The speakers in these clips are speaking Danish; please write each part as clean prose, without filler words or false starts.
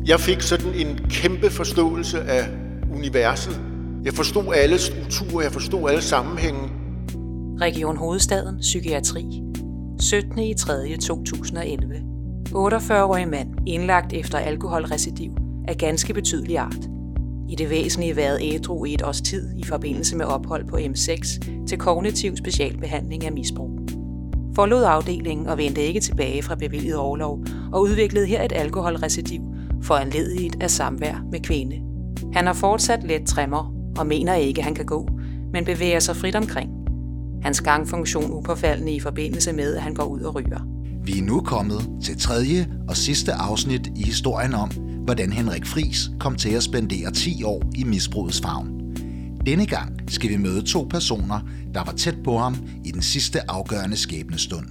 Jeg fik sådan en kæmpe forståelse af universet. Jeg forstod alle strukturer, jeg forstod alle sammenhænge. Region Hovedstaden Psykiatri. 17.3.2011. 48-årig mand indlagt efter alkoholrecidiv af ganske betydelig art. I det væsentlige været ædru i et års tid i forbindelse med ophold på M6 til kognitiv specialbehandling af misbrug. Forlod afdelingen og vendte ikke tilbage fra bevilget orlov og udviklede her et alkoholrecidiv foranlediget af samvær med kvinde. Han har fortsat let tremor og mener ikke, han kan gå, men bevæger sig frit omkring. Hans gangfunktion upåfaldende i forbindelse med, at han går ud og ryger. Vi er nu kommet til tredje og sidste afsnit i historien om, hvordan Henrik Friis kom til at spendere 10 år i misbrugets favn. Denne gang skal vi møde 2 personer, der var tæt på ham i den sidste afgørende skæbnestund.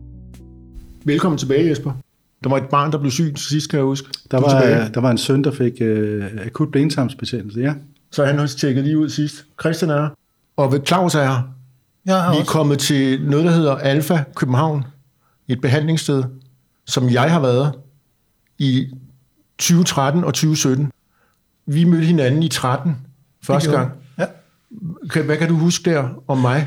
Velkommen tilbage, Jesper. Der var et barn, der blev syg til sidst, kan jeg huske. Der var en søn, der fik akut blindtarmsbetændelse, ja. Så han har tjekket lige ud sidst. Christian er her. Og Claus er her. Vi er kommet til noget, der hedder Alfa København. Et behandlingssted, som jeg har været i 2013 og 2017. Vi mødte hinanden i 13 første gang. Ja. Hvad kan du huske der om mig?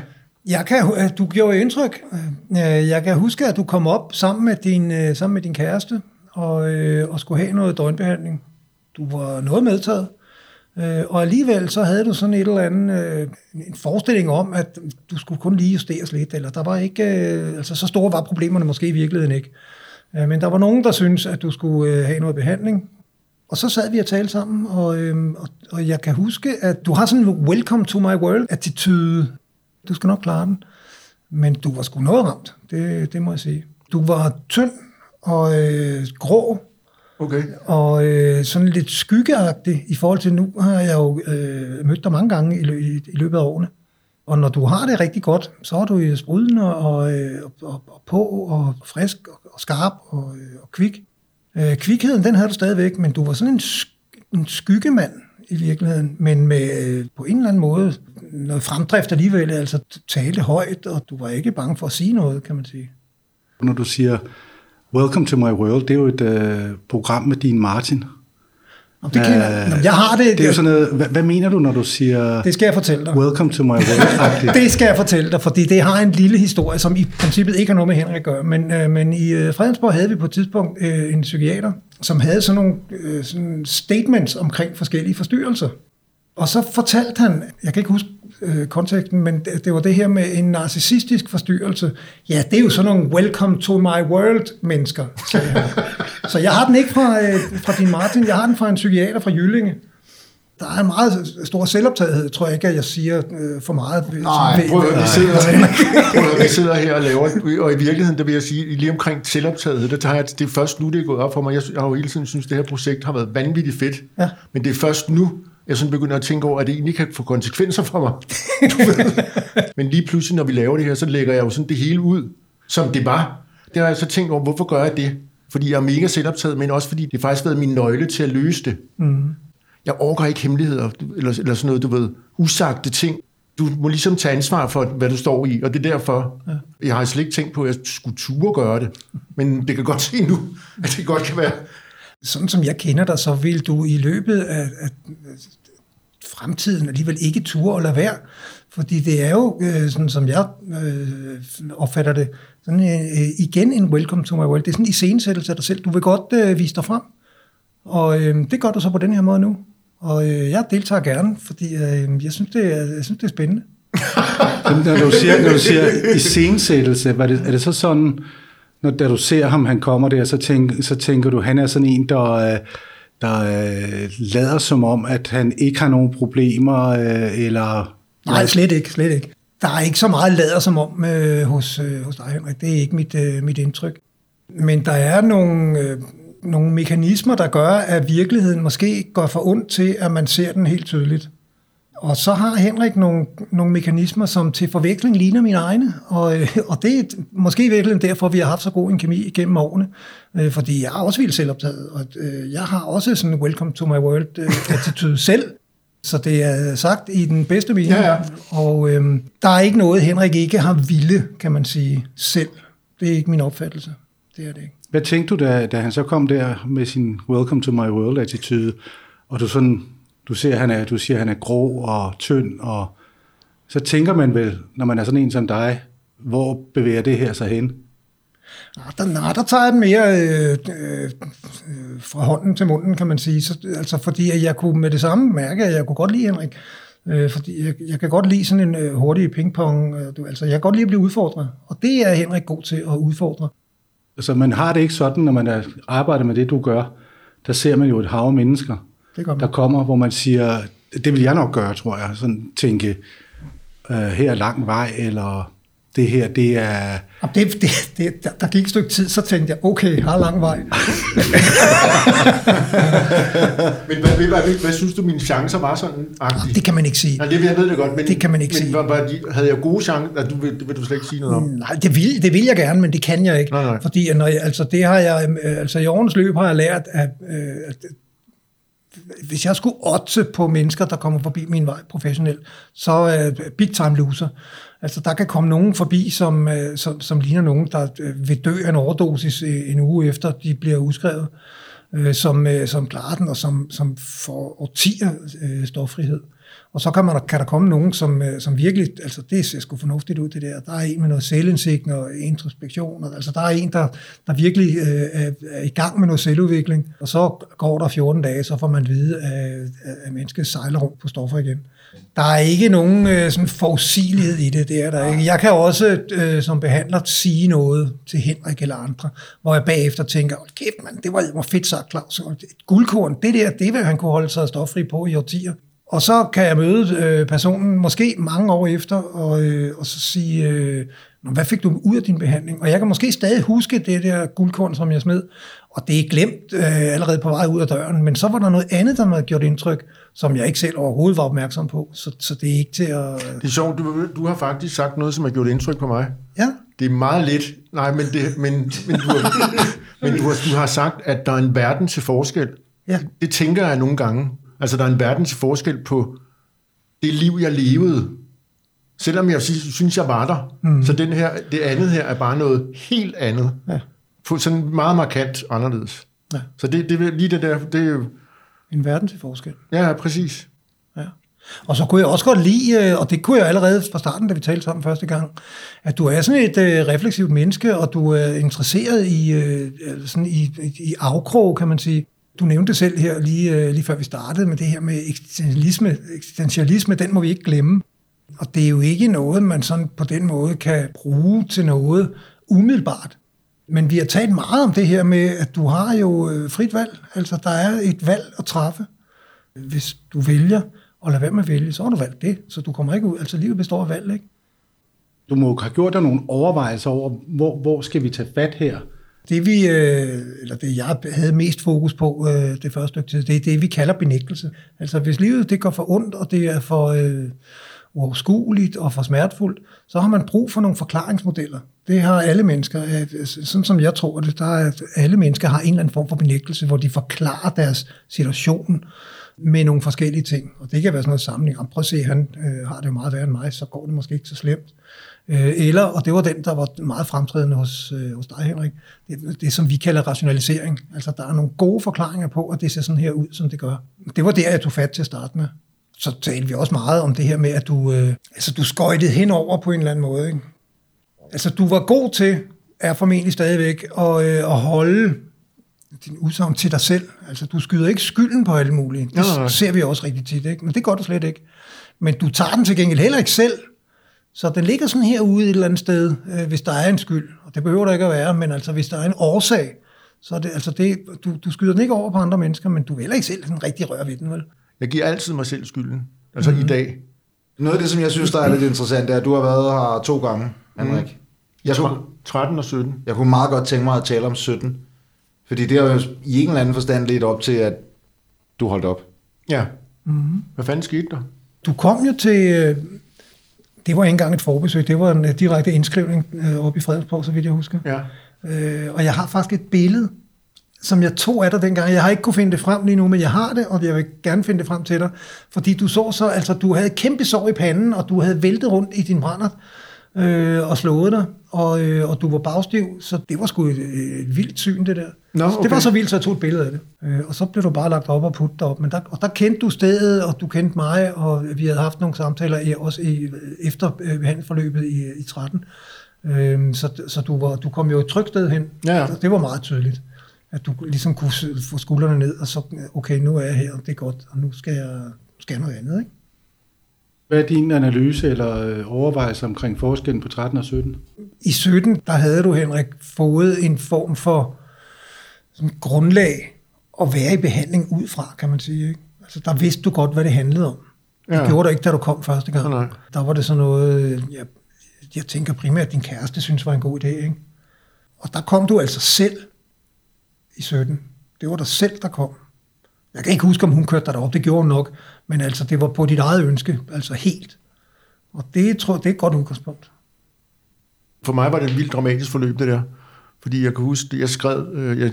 Du gjorde indtryk. Jeg kan huske, at du kom op sammen med din kæreste og skulle have noget døgnbehandling. Du var noget medtaget. Og alligevel så havde du sådan et eller andet en forestilling om, at du skulle kun lige justeres lidt, eller der var ikke, altså så store var problemerne måske i virkeligheden ikke. Men der var nogen, der syntes, at du skulle have noget behandling. Og så sad vi og talte sammen, og jeg kan huske, at du har sådan en welcome to my world-attitude. Du skal nok klare den. Men du var sgu noget ramt, det må jeg sige. Du var tynd og grå. Okay. Og sådan lidt skyggeagtig i forhold til nu har jeg jo mødt dig mange gange i løbet af årene. Og når du har det rigtig godt, så er du sprudlende og på og frisk og skarp og kvik. Kvikheden, den havde du stadigvæk, men du var sådan en skyggemand i virkeligheden, men med på en eller anden måde noget fremdrift alligevel, altså talte højt, og du var ikke bange for at sige noget, kan man sige. Når du siger Welcome to my world, det er jo et program med Dean Martin. Jeg har det. Det er jo sådan noget, hvad mener du, når du siger det skal jeg fortælle dig. Welcome to my world? Det skal jeg fortælle dig, fordi det har en lille historie, som i princippet ikke har noget med Henrik at gøre. Men i Fredensborg havde vi på et tidspunkt en psykiater, som havde sådan nogle statements omkring forskellige forstyrrelser. Og så fortalte han, jeg kan ikke huske konteksten, men det var det her med en narcissistisk forstyrrelse. Ja, det er jo sådan nogle welcome to my world mennesker, sagde han. Så jeg har den ikke fra din Martin, jeg har den fra en psykiater fra Jyllinge. Der er en meget stor selvoptagethed, tror jeg ikke, at jeg siger for meget. Nej, vi sidder her og laver, og i virkeligheden, der vil jeg sige, lige omkring selvoptagethed, det er først nu, det er gået op for mig. Jeg har jo hele tiden synes, det her projekt har været vanvittigt fedt, ja. Men det er først nu, jeg sådan begynder at tænke over, at det egentlig kan få konsekvenser for mig. Men lige pludselig, når vi laver det her, så lægger jeg jo sådan det hele ud, som det var. Det har jeg så tænkt over, hvorfor gør jeg det? Fordi jeg er mega selvoptaget, men også fordi det faktisk har været min nøgle til at løse det. Mm. Jeg overgår ikke hemmeligheder, eller sådan noget, du ved, usagte ting. Du må ligesom tage ansvar for, hvad du står i, og det er derfor, jeg har slet ikke tænkt på, at jeg skulle ture gøre det. Men det kan godt se nu, at det godt kan være. Sådan som jeg kender dig, så vil du i løbet af fremtiden alligevel ikke ture at lade være. Fordi det er jo, sådan som jeg opfatter det, sådan, igen en welcome to my world. Det er sådan en iscenesættelse af dig selv. Du vil godt vise dig frem. Og det gør du så på den her måde nu. Og jeg deltager gerne, fordi jeg synes, det er spændende. Når du siger iscenesættelse, er det så sådan, da du ser ham, han kommer der, så tænker du, han er sådan en, der lader som om, at han ikke har nogen problemer, eller... Nej, slet ikke. Der er ikke så meget lader som om hos dig, Henrik. Det er ikke mit indtryk. Men der er nogle mekanismer, der gør, at virkeligheden måske går for ondt til, at man ser den helt tydeligt. Og så har Henrik nogle mekanismer, som til forveksling ligner mine egne, og det er måske i virkeligheden derfor, vi har haft så god en kemi igennem årene, fordi jeg er også vildt selvoptaget, og jeg har også sådan en welcome to my world-attitude selv, så det er sagt i den bedste mening, ja. Og der er ikke noget, Henrik ikke har ville, kan man sige, selv. Det er ikke min opfattelse. Det er det ikke. Hvad tænkte du, da han så kom der med sin Welcome to my world-attitude, og du siger, han er grå og tynd, og så tænker man vel, når man er sådan en som dig, hvor bevæger det her sig hen? Der tager jeg den mere fra hånden til munden, kan man sige. Så, altså fordi at jeg kunne med det samme mærke, at jeg kunne godt lide Henrik. Fordi jeg kan godt lide sådan en hurtig pingpong. Altså jeg kan godt lide at blive udfordret. Og det er Henrik god til at udfordre. Altså man har det ikke sådan, når man arbejder med det, du gør. Der ser man jo et hav af mennesker, der kommer, hvor man siger, det vil jeg nok gøre, tror jeg. Sådan tænke, her er lang vej, eller det her, det er... Der gik et stykke tid, så tænkte jeg, okay, har lang vej. Men hvad synes du, mine chancer var sådan agtige? Det kan man ikke sige. Nej, jeg ved det godt, men, det kan man ikke sige. Havde jeg gode chancer? Vil du slet ikke sige noget om? Nej, det vil jeg gerne, men det kan jeg ikke. Nej. Fordi det har jeg, altså i årens løb har jeg lært, at hvis jeg skulle oddse på mennesker, der kommer forbi min vej professionelt, så er big time loser. Altså, der kan komme nogen forbi, som ligner nogen, der vil dø af en overdosis en uge efter, de bliver udskrevet, som klarer den, og som får årtier stoffrihed. Og så kan der komme nogen, som virkelig, altså det ser sgu fornuftigt ud, det der. Der er en med noget selvindsigt og introspektion. Altså, der er en, der virkelig er i gang med noget selvudvikling. Og så går der 14 dage, så får man at vide, at mennesket sejler rundt på stoffer igen. Der er ikke nogen sådan forudsigelighed i det er der ikke. Jeg kan også som behandler sige noget til Henrik eller andre, hvor jeg bagefter tænker, kæft mand, det var fedt sagt, Claus. Et guldkorn, det vil han kunne holde sig stoffri på i årtier. Og så kan jeg møde personen måske mange år efter, og så sige, hvad fik du ud af din behandling? Og jeg kan måske stadig huske det der guldkorn, som jeg smed, og det er glemt allerede på vej ud af døren, men så var der noget andet, der havde gjort indtryk, som jeg ikke selv overhovedet var opmærksom på, så det er ikke til at... Det er sjovt, du har faktisk sagt noget, som har gjort indtryk på mig. Ja. Det er meget lidt, nej, men du har sagt, at der er en verden til forskel. Ja. Det tænker jeg nogle gange. Altså, der er en verden til forskel på det liv, jeg levede. Selvom jeg synes, jeg var der. Så det andet her er bare noget helt andet. Ja. Sådan meget markant anderledes. Ja. Så det lige det der, det er jo... En verden til forskel. Ja, præcis. Ja. Og så kunne jeg også godt lide, og det kunne jeg allerede fra starten, da vi talte sammen første gang, at du er sådan et refleksivt menneske, og du er interesseret i afkrog, kan man sige. Du nævnte det selv her lige før vi startede med det her med eksistentialisme, den må vi ikke glemme. Og det er jo ikke noget, man sådan på den måde kan bruge til noget umiddelbart. Men vi har talt meget om det her med, at du har jo frit valg. Altså, der er et valg at træffe. Hvis du vælger at lade være med at vælge, så har du valgt det. Så du kommer ikke ud. Altså, livet består af valg, ikke? Du må have gjort dig nogle overvejelser over, hvor skal vi tage fat her? Det jeg havde mest fokus på det første stykke tid, det er det, vi kalder benægtelse. Altså, hvis livet det går for ondt, og det er for uoverskueligt og for smertefuldt, så har man brug for nogle forklaringsmodeller. Det har alle mennesker. Sådan som jeg tror det, alle mennesker har en eller anden form for benægtelse, hvor de forklarer deres situation med nogle forskellige ting. Og det kan være sådan noget sammenhæng. Prøv at se, han har det jo meget værre end mig, så går det måske ikke så slemt. Og det var den, der var meget fremtrædende hos dig, Henrik, det som vi kalder rationalisering. Altså, der er nogle gode forklaringer på, at det ser sådan her ud, som det gør. Det var der, jeg tog fat til at starte med. Så talte vi også meget om det her med, at du skøjtede henover på en eller anden måde. Ikke? Altså, du var god til, er formentlig stadigvæk, at holde din udsagn til dig selv. Altså, du skyder ikke skylden på alle mulige. Det ser vi også rigtig tit, ikke? Men det gør du slet ikke. Men du tager den til gengæld heller ikke selv. Så den ligger sådan herude et eller andet sted, hvis der er en skyld. Og det behøver der ikke at være, men altså, hvis der er en årsag, så er det, altså du skyder den ikke over på andre mennesker, men du vil heller ikke selv sådan rigtig røre ved den, vel? Jeg giver altid mig selv skylden. Altså i dag. Noget af det, som jeg synes, der er lidt interessant, er, at du har været her 2 gange, Henrik. 13 og 17. Jeg kunne meget godt tænke mig at tale om 17. Fordi det har jo i en eller anden forstand ledt op til, at du holdt op. Ja. Mm-hmm. Hvad fanden skete der? Du kom jo til... Det var ikke engang et forbesøg, det var en direkte indskrivning oppe i Fredensborg, så vidt jeg husker. Ja. Og jeg har faktisk et billede, som jeg tog af dig dengang. Jeg har ikke kunne finde det frem lige nu, men jeg har det, og jeg vil gerne finde det frem til dig. Fordi du så, altså du havde kæmpe sår i panden, og du havde væltet rundt i din brændert og slået dig. og du var bagstiv, så det var sgu et vildt syn, det der. Nå, okay. Det var så vildt, så jeg tog et billede af det. Og så blev du bare lagt op og puttet derop. Men der kendte du stedet, og du kendte mig, og vi havde haft nogle samtaler også efter behandlingsforløbet i 13. Så du kom jo et trygt sted hen. Ja. Det var meget tydeligt, at du ligesom kunne få skuldrene ned, og så, okay, nu er jeg her, det er godt, og nu skal jeg noget andet, ikke? Hvad er din analyse eller overvejelse omkring forskellen på 13 og 17? I 17, der havde du, Henrik, fået en form for sådan grundlag at være i behandling ud fra, kan man sige, ikke? Altså, der vidste du godt, hvad det handlede om. Det gjorde du ikke, da du kom første gang. Nej. Der var det sådan noget, jeg tænker primært, at din kæreste synes var en god idé, ikke? Og der kom du altså selv i 17. Det var dig selv, der kom. Jeg kan ikke huske, om hun kørte dig derop, det gjorde hun nok, men altså, det var på dit eget ønske, altså helt. Og det er et godt udgangspunkt. For mig var det et vildt dramatisk forløb, det der. Fordi jeg kan huske, at jeg skrev,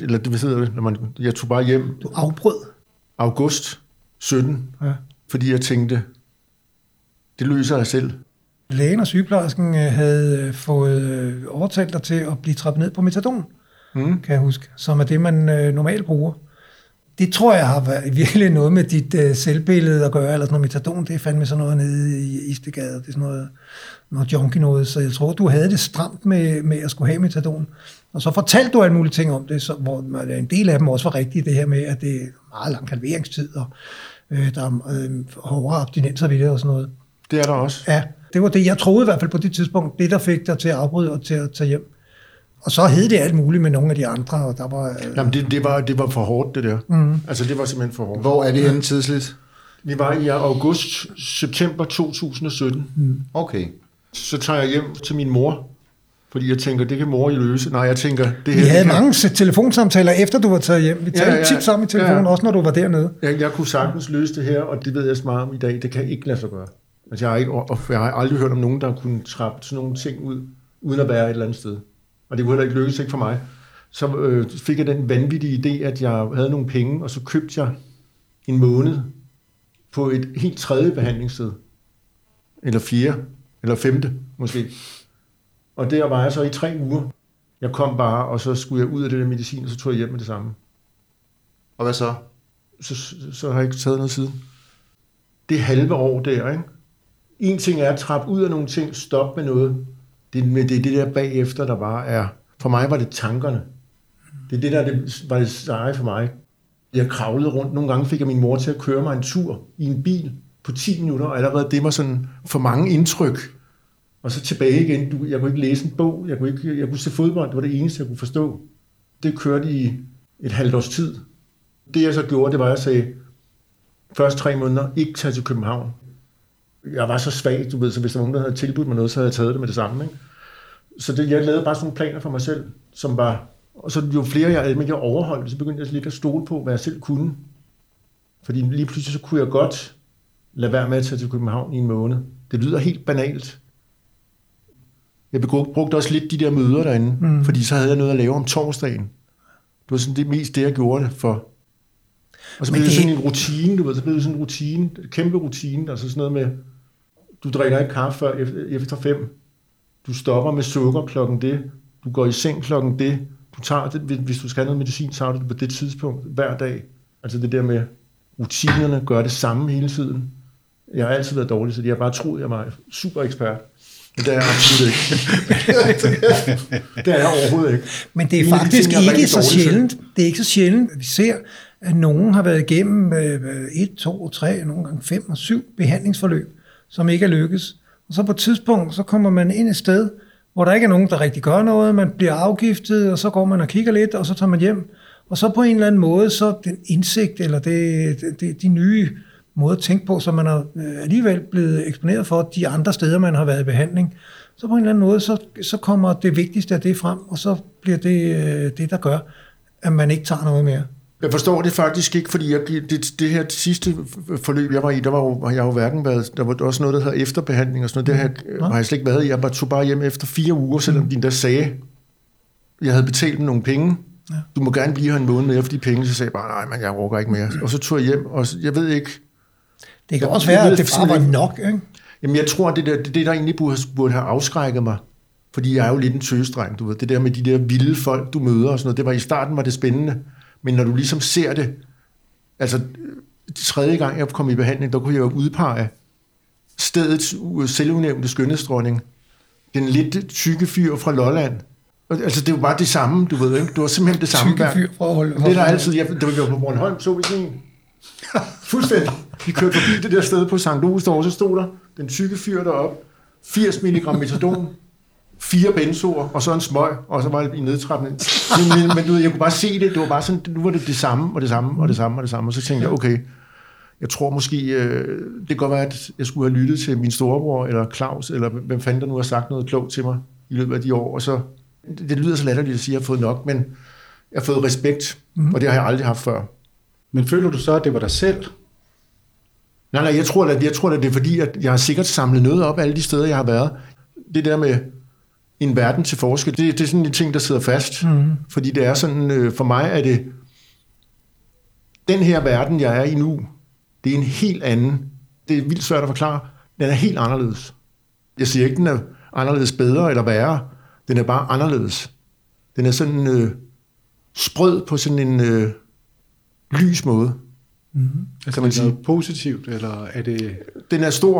jeg tog bare hjem. Du afbrød? August 17, fordi jeg tænkte, det løser jeg selv. Lægen og sygeplejersken havde fået overtalt dig til at blive trappet ned på metadon, kan jeg huske, som er det, man normalt bruger. Det tror jeg har været virkelig noget med dit selvbillede at gøre, eller sådan noget metadon, det er fandme sådan noget nede i Istegade, det er sådan noget junkie noget, så jeg tror, du havde det stramt med at skulle have metadon. Og så fortalte du alle mulige ting om det, hvor en del af dem også var rigtige, det her med, at det er meget lang halveringstid, og der er hårdere abstinenser ved det og sådan noget. Det er der også. Ja, det var det, jeg troede i hvert fald på det tidspunkt, det der fik dig til at afbryde og til at tage hjem. Og så hed det alt muligt med nogle af de andre, og der var... Jamen, det var for hårdt, det der. Altså, det var simpelthen for hårdt. Hvor er det henne tidsligt? Vi var i september 2017. Okay. Så tager jeg hjem til min mor, fordi jeg tænker, det kan mor i løse. Nej, jeg tænker... Vi havde mange telefonsamtaler, efter du var taget hjem. Vi talte tit sammen i telefonen, også når du var dernede. Jeg kunne sagtens løse det her, og det ved jeg så meget om i dag. Det kan ikke lade sig gøre. Altså, jeg har aldrig hørt om nogen, der kunne trappe sådan nogle ting ud, uden at være et eller andet sted. Og det kunne heller ikke lykkes, ikke for mig. Så fik jeg den vanvittige idé, at jeg havde nogle penge, og så købte jeg en måned på et helt tredje behandlingssted. Eller 4. Eller 5. måske. Og der var jeg så i 3 uger. Jeg kom bare, og så skulle jeg ud af det der medicin, og så tog jeg hjem med det samme. Og hvad så? Så har jeg ikke taget noget siden. Det halve år der, ikke? En ting er at trappe ud af nogle ting, stoppe med noget. Det er det der bagefter, der bare er... For mig var det tankerne. Det er det, der var det seje for mig. Jeg kravlede rundt. Nogle gange fik jeg min mor til at køre mig en tur i en bil på 10 minutter, og allerede det var sådan for mange indtryk. Og så tilbage igen. Jeg kunne ikke læse en bog. Jeg kunne se fodbold. Det var det eneste, jeg kunne forstå. Det kørte i et halvt års tid. Det jeg så gjorde, det var, at jeg sagde, først 3 måneder, ikke tage til København. Jeg var så svag, du ved, så hvis der var nogen, der havde tilbudt mig noget, så havde jeg taget det med det samme, ikke? Så jeg lavede bare sådan nogle planer for mig selv, som var... Og så jo flere jeg overholdt, så begyndte jeg lidt at stole på, hvad jeg selv kunne. Fordi lige pludselig så kunne jeg godt lade være med at tage til København i en måned. Det lyder helt banalt. Jeg brugte også lidt de der møder derinde, fordi så havde jeg noget at lave om torsdagen. Det var sådan det mest det, jeg gjorde det for. Og så blev det sådan en rutine, du ved, så blev det sådan en rutine, en kæmpe rutine, altså sådan noget med, du drikker ikke kaffe før efter 5, du stopper med sukker klokken det, du går i seng klokken det, du tager det, hvis du skal have noget medicin, tager du det på det tidspunkt hver dag. Altså det der med rutinerne, gør det samme hele tiden. Jeg har altid været dårlig, så de har bare troet, jeg var super ekspert. Men det er jeg absolut ikke. Det er jeg overhovedet ikke. Men det er faktisk ikke så sjældent. Det er ikke så sjældent, at vi ser, at nogen har været igennem 1, 2, 3, nogle gange 5 og 7 behandlingsforløb, som ikke er lykkes. Og så på et tidspunkt, så kommer man ind et sted, hvor der ikke er nogen, der rigtig gør noget. Man bliver afgiftet, og så går man og kigger lidt, og så tager man hjem. Og så på en eller anden måde, så den indsigt, eller de nye måde at tænke på, som man er alligevel blevet eksponeret for de andre steder, man har været i behandling. Så på en eller anden måde, så kommer det vigtigste af det frem, og så bliver det der gør, at man ikke tager noget mere. Jeg forstår det faktisk ikke, fordi det her sidste forløb, jeg var i, har jeg jo hverken været, der var også noget, der hedder efterbehandling og sådan noget, det her har jeg slet ikke været i. Jeg tog bare hjem efter 4 uger, selvom de der sagde, jeg havde betalt dem nogle penge. Ja. Du må gerne blive her en måned mere for de penge, så sagde jeg bare, nej, men jeg overgår ikke mere. Og så tog jeg hjem, og jeg ved ikke... Det kan også være, at det bare var nok, ikke? Jamen, jeg tror, det der egentlig burde have afskrækket mig Fordi jeg er jo lidt en tøsdreng, du ved. Det der med de der vilde folk, du møder og sådan noget, det var i starten var det spændende. Men når du ligesom ser det, altså tredje gang jeg kom i behandling, der kunne jeg jo udpege stedets selvudnævnte skønhedsdronning. Den lidt tykke fyr fra Lolland. Altså det var bare det samme, du ved ikke. Det var simpelthen det samme. Tykke fyr fra Lolland. Det er der altid, da vi var på Bornholm, så vi sådan en. Fuldstændig. Vi kørte forbi det der sted på Sankt Louis, så stod der den tykke fyr deroppe, 80 mg metadon, 4 benzoer, og så en smøg, og så var det i nedtrapning. Men du ved, jeg kunne bare se det, det var bare sådan, nu var det samme, og det samme, og det samme, og det samme, og så tænkte jeg, okay, jeg tror måske, det kan godt være, at jeg skulle have lyttet til min storebror, eller Claus, eller hvem fanden der nu har sagt noget klogt til mig i løbet af de år, og så, det lyder så latterligt at sige, at jeg har fået nok, men jeg har fået respekt, og det har jeg aldrig haft før. Men føler du så, at det var dig selv? Nej, jeg tror, at det er fordi, at jeg har sikkert samlet noget op alle de steder, jeg har været. Det der med en verden til forskel, det er sådan en ting, der sidder fast. Fordi det er sådan, for mig er det, den her verden, jeg er i nu, det er en helt anden. Det er vildt svært at forklare. Den er helt anderledes. Jeg siger ikke, den er anderledes bedre eller værre. Den er bare anderledes. Den er sådan sprød på sådan en lys måde. Kan man sige positivt, eller er det... Den er stor.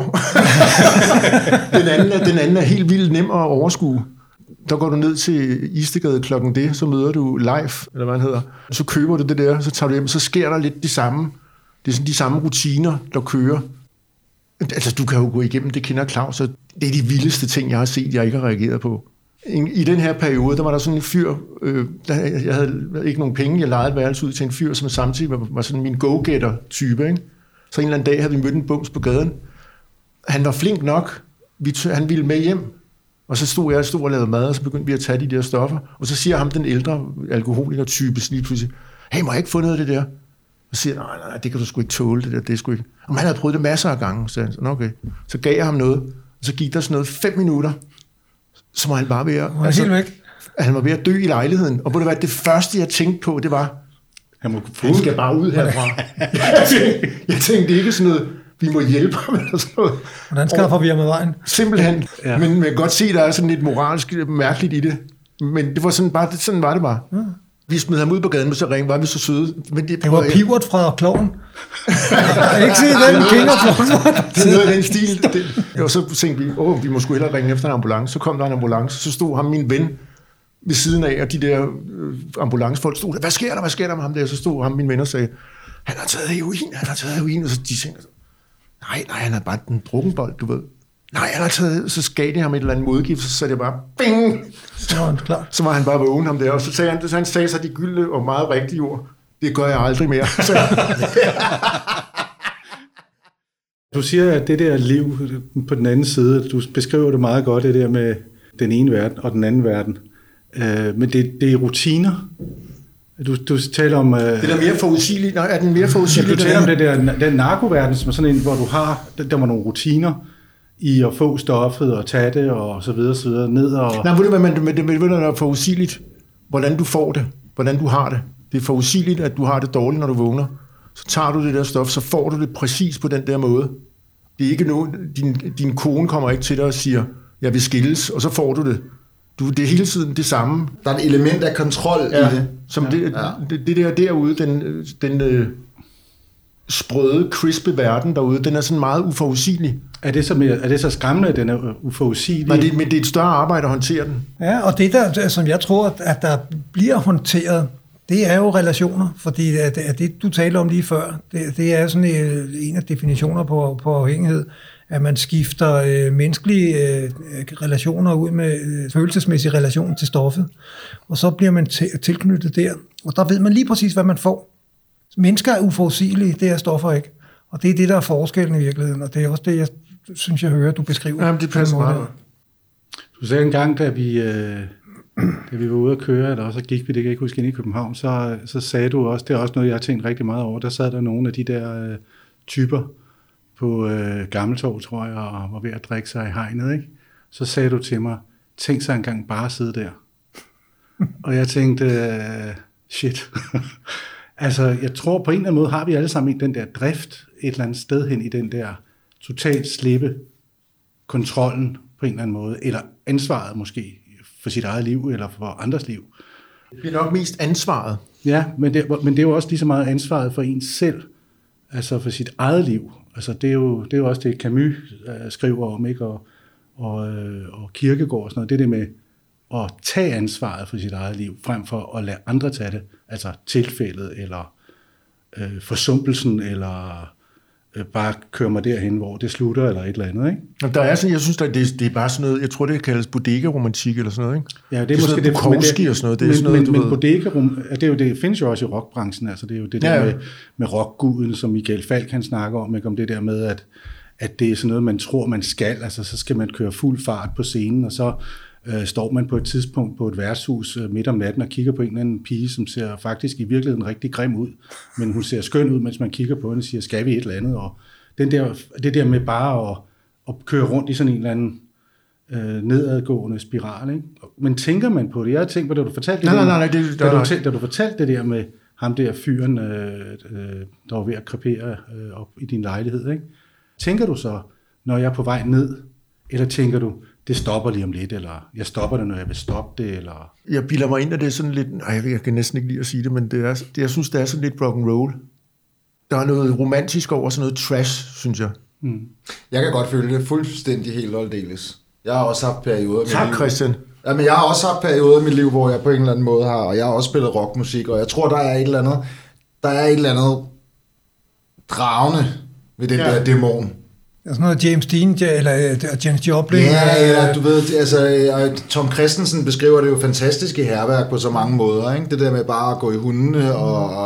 den anden er helt vildt nem at overskue. Der går du ned til Istegade klokken det, så møder du Leif, eller hvad han hedder. Så køber du det der, så tager du hjem, så sker der lidt det samme. Det er sådan de samme rutiner, der kører. Altså, du kan jo gå igennem, det kender Claus, og det er de vildeste ting, jeg har set, jeg ikke har reageret på. I den her periode, der var der sådan en fyr, jeg havde ikke nogen penge, jeg lejede et værelse ud til en fyr, som samtidig var sådan min go-getter-type, ikke? Så en eller anden dag havde vi mødt en bums på gaden. Han var flink nok, han ville med hjem, og så stod jeg og lavede mad, og så begyndte vi at tage de der stoffer, og så siger ham, den ældre alkoholiker-type, lige pludselig, hey, må jeg ikke få noget af det der? Og så siger nej, det kan du sgu ikke tåle, det der, det er sgu ikke. Og han havde prøvet det masser af gange, så okay. Så gav jeg ham noget, og så gik der sådan noget 5 minutter, så var han bare ved at... Han var ved at dø i lejligheden. Og det første, jeg tænkte på, det var, han skal bare ud herfra. Jeg tænkte ikke sådan noget, vi må hjælpe ham eller sådan noget. Hvordan skaffer vi ham med vejen? Simpelthen. Ja. Men man kan godt se, der er sådan lidt moralsk mærkeligt i det. Men det var sådan var det bare. Ja. Vi smed ham ud på gaden, men så ringede, var vi så søde. Men det var Pivot fra Kloven. Ikke se den King of Kloven. Det er noget af den stil. Og så tænkte vi, vi må sgu hellere ringe efter en ambulance. Så kom der en ambulance, så stod ham min ven ved siden af, og de der ambulancefolk stod der, hvad sker der med ham der? Så stod ham min ven og sagde, han har taget heroin, og så de tænkte, nej, han er bare en drukkenbold, du ved. Nej, han har taget, så gav de ham et eller andet modgift, så sagde det bare, bing! Så var han bare vågen ham der, og så sagde han sagde så de gyldne og meget rigtige ord, det gør jeg aldrig mere. Du siger, at det der liv på den anden side, du beskriver det meget godt, det der med den ene verden og den anden verden. Men det er rutiner. Du taler om... det er mere forudsigeligt. Nej, er den mere forudsigeligt? Du taler om den narkoverden, som er sådan en, hvor du har... Der var nogle rutiner i at få stoffet og tage det og så videre ned og... Nej, ved du, hvad der er forudsigeligt? Hvordan du får det. Hvordan du har det. Det er forudsigeligt, at du har det dårligt, når du vågner. Så tager du det der stof, så får du det præcis på den der måde. Det er ikke noget... Din kone kommer ikke til dig og siger, jeg vil skilles, og så får du det. Det er hele tiden det samme. Der er et element af kontrol i det. Som det der derude, den sprøde, crispe verden derude, den er sådan meget uforudsigelig. Er det så skræmmende, at den er uforudsigelig? Men det er et større arbejde at håndtere den. Ja, og det der, som jeg tror, at der bliver håndteret, det er jo relationer, fordi det du talte om lige før, det er sådan en af definitioner på afhængighed, at man skifter menneskelige relationer ud med følelsesmæssige relationer til stoffet, og så bliver man tilknyttet der, og der ved man lige præcis, hvad man får. Mennesker er uforudsigelige, det er stoffer ikke, og det er det, der er forskellen i virkeligheden, og det er også det, jeg synes, jeg hører, du beskriver. Jamen, det passer meget. Du sagde en gang, da vi var ude at køre, eller så gik vi, det kan jeg ikke huske, ind i København, så sagde du også, det er også noget, jeg har tænkt rigtig meget over, der sad der nogle af de der typer på Gammeltorv, tror jeg, og var ved at drikke sig i hegnet, ikke? Så sagde du til mig, tænk sig engang bare at sidde der. Og jeg tænkte, shit. Altså, jeg tror på en eller anden måde, har vi alle sammen den der drift et eller andet sted hen i den der totalt slippe kontrollen på en eller anden måde, eller ansvaret måske for sit eget liv eller for andres liv. Det er nok mest ansvaret. Ja, men det er jo også lige så meget ansvaret for en selv, altså for sit eget liv. Altså det er jo også det, Camus skriver om, ikke? Og Kierkegaard og sådan noget. Det er det med at tage ansvaret for sit eget liv, frem for at lade andre tage det. Altså tilfældet, eller forsumpelsen, eller bare køre mig derhen, hvor det slutter, eller et eller andet, ikke? Der er sådan, jeg synes, det er bare sådan noget, jeg tror, det kaldes bodega-romantik, eller sådan noget, ikke? Ja, det er måske det, Bukowski og sådan noget. Det er sådan noget, men bodega, det findes jo også i rockbranchen, altså det er jo det der med rockguden, som Michael Falch han snakker om, ikke? Om det der med, at det er sådan noget, man tror, man skal, altså så skal man køre fuld fart på scenen, og så står man på et tidspunkt på et værtshus midt om natten og kigger på en eller anden pige, som ser faktisk i virkeligheden rigtig grim ud, men hun ser skøn ud, mens man kigger på hende og siger, skal vi et eller andet? Og det der med bare at køre rundt i sådan en eller anden nedadgående spiral, ikke? Men tænker man på det? Jeg har tænkt på, da du fortalte da du fortalte det der med ham der fyren, der var ved at krepere op i din lejlighed, ikke? Tænker du så, når jeg er på vej ned, eller tænker du, det stopper lige om lidt, eller jeg stopper det, når jeg vil stoppe det, eller... Jeg bilder mig ind, at det er sådan lidt... jeg kan næsten ikke lide at sige det, men jeg synes, det er sådan lidt rock and roll. Der er noget romantisk over, sådan noget trash, synes jeg. Mm. Jeg kan godt føle det fuldstændig helt aldeles. Jeg har også haft perioder... Tak, Christian. Ja, men jeg har også haft perioder i mit liv, hvor jeg på en eller anden måde har... Og jeg har også spillet rockmusik, og jeg tror, der er et eller andet dragende ved den der dæmon. Sådan noget James Dean, eller Janis Joplin. Ja, eller du ved, altså Tom Christensen beskriver det jo fantastisk i Hærværk på så mange måder, ikke? Det der med bare at gå i hundene,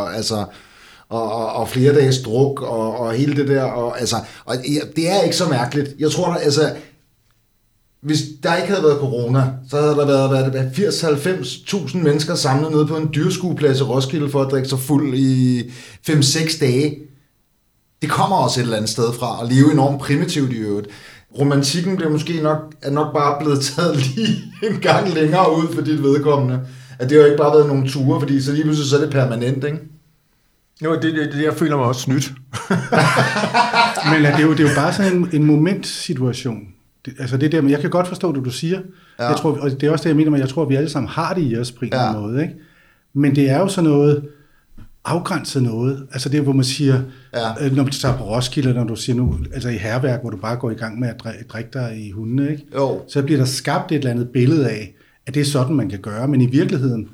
og flere dages druk, og hele det der, og det er ikke så mærkeligt. Jeg tror, hvis der ikke havde været corona, så havde der været 80-90.000 mennesker samlet nede på en dyrskueplads i Roskilde for at drikke sig fuld i 5-6 dage. Det kommer også et eller andet sted fra, at leve enormt primitivt i øvrigt. Romantikken bliver måske nok bare blevet taget lige en gang længere ud for dit vedkommende. At det har jo ikke bare været nogle ture, fordi så lige pludselig så er det permanent, ikke? Jo, det jeg føler mig også snydt. Men det er jo bare sådan en momentsituation. Altså det der, men jeg kan godt forstå det, du siger. Ja. Jeg tror, og det er også det, jeg mener, men jeg tror, at vi alle sammen har det i os på en eller anden måde, ikke? Men det er jo sådan noget afgrænset noget. Altså det, hvor man siger, når du tager på Roskilde, når du siger nu, altså i Hærværk, hvor du bare går i gang med at drikke dig i hundene, ikke? Jo. Så bliver der skabt et eller andet billede af, at det er sådan, man kan gøre. Men i virkeligheden,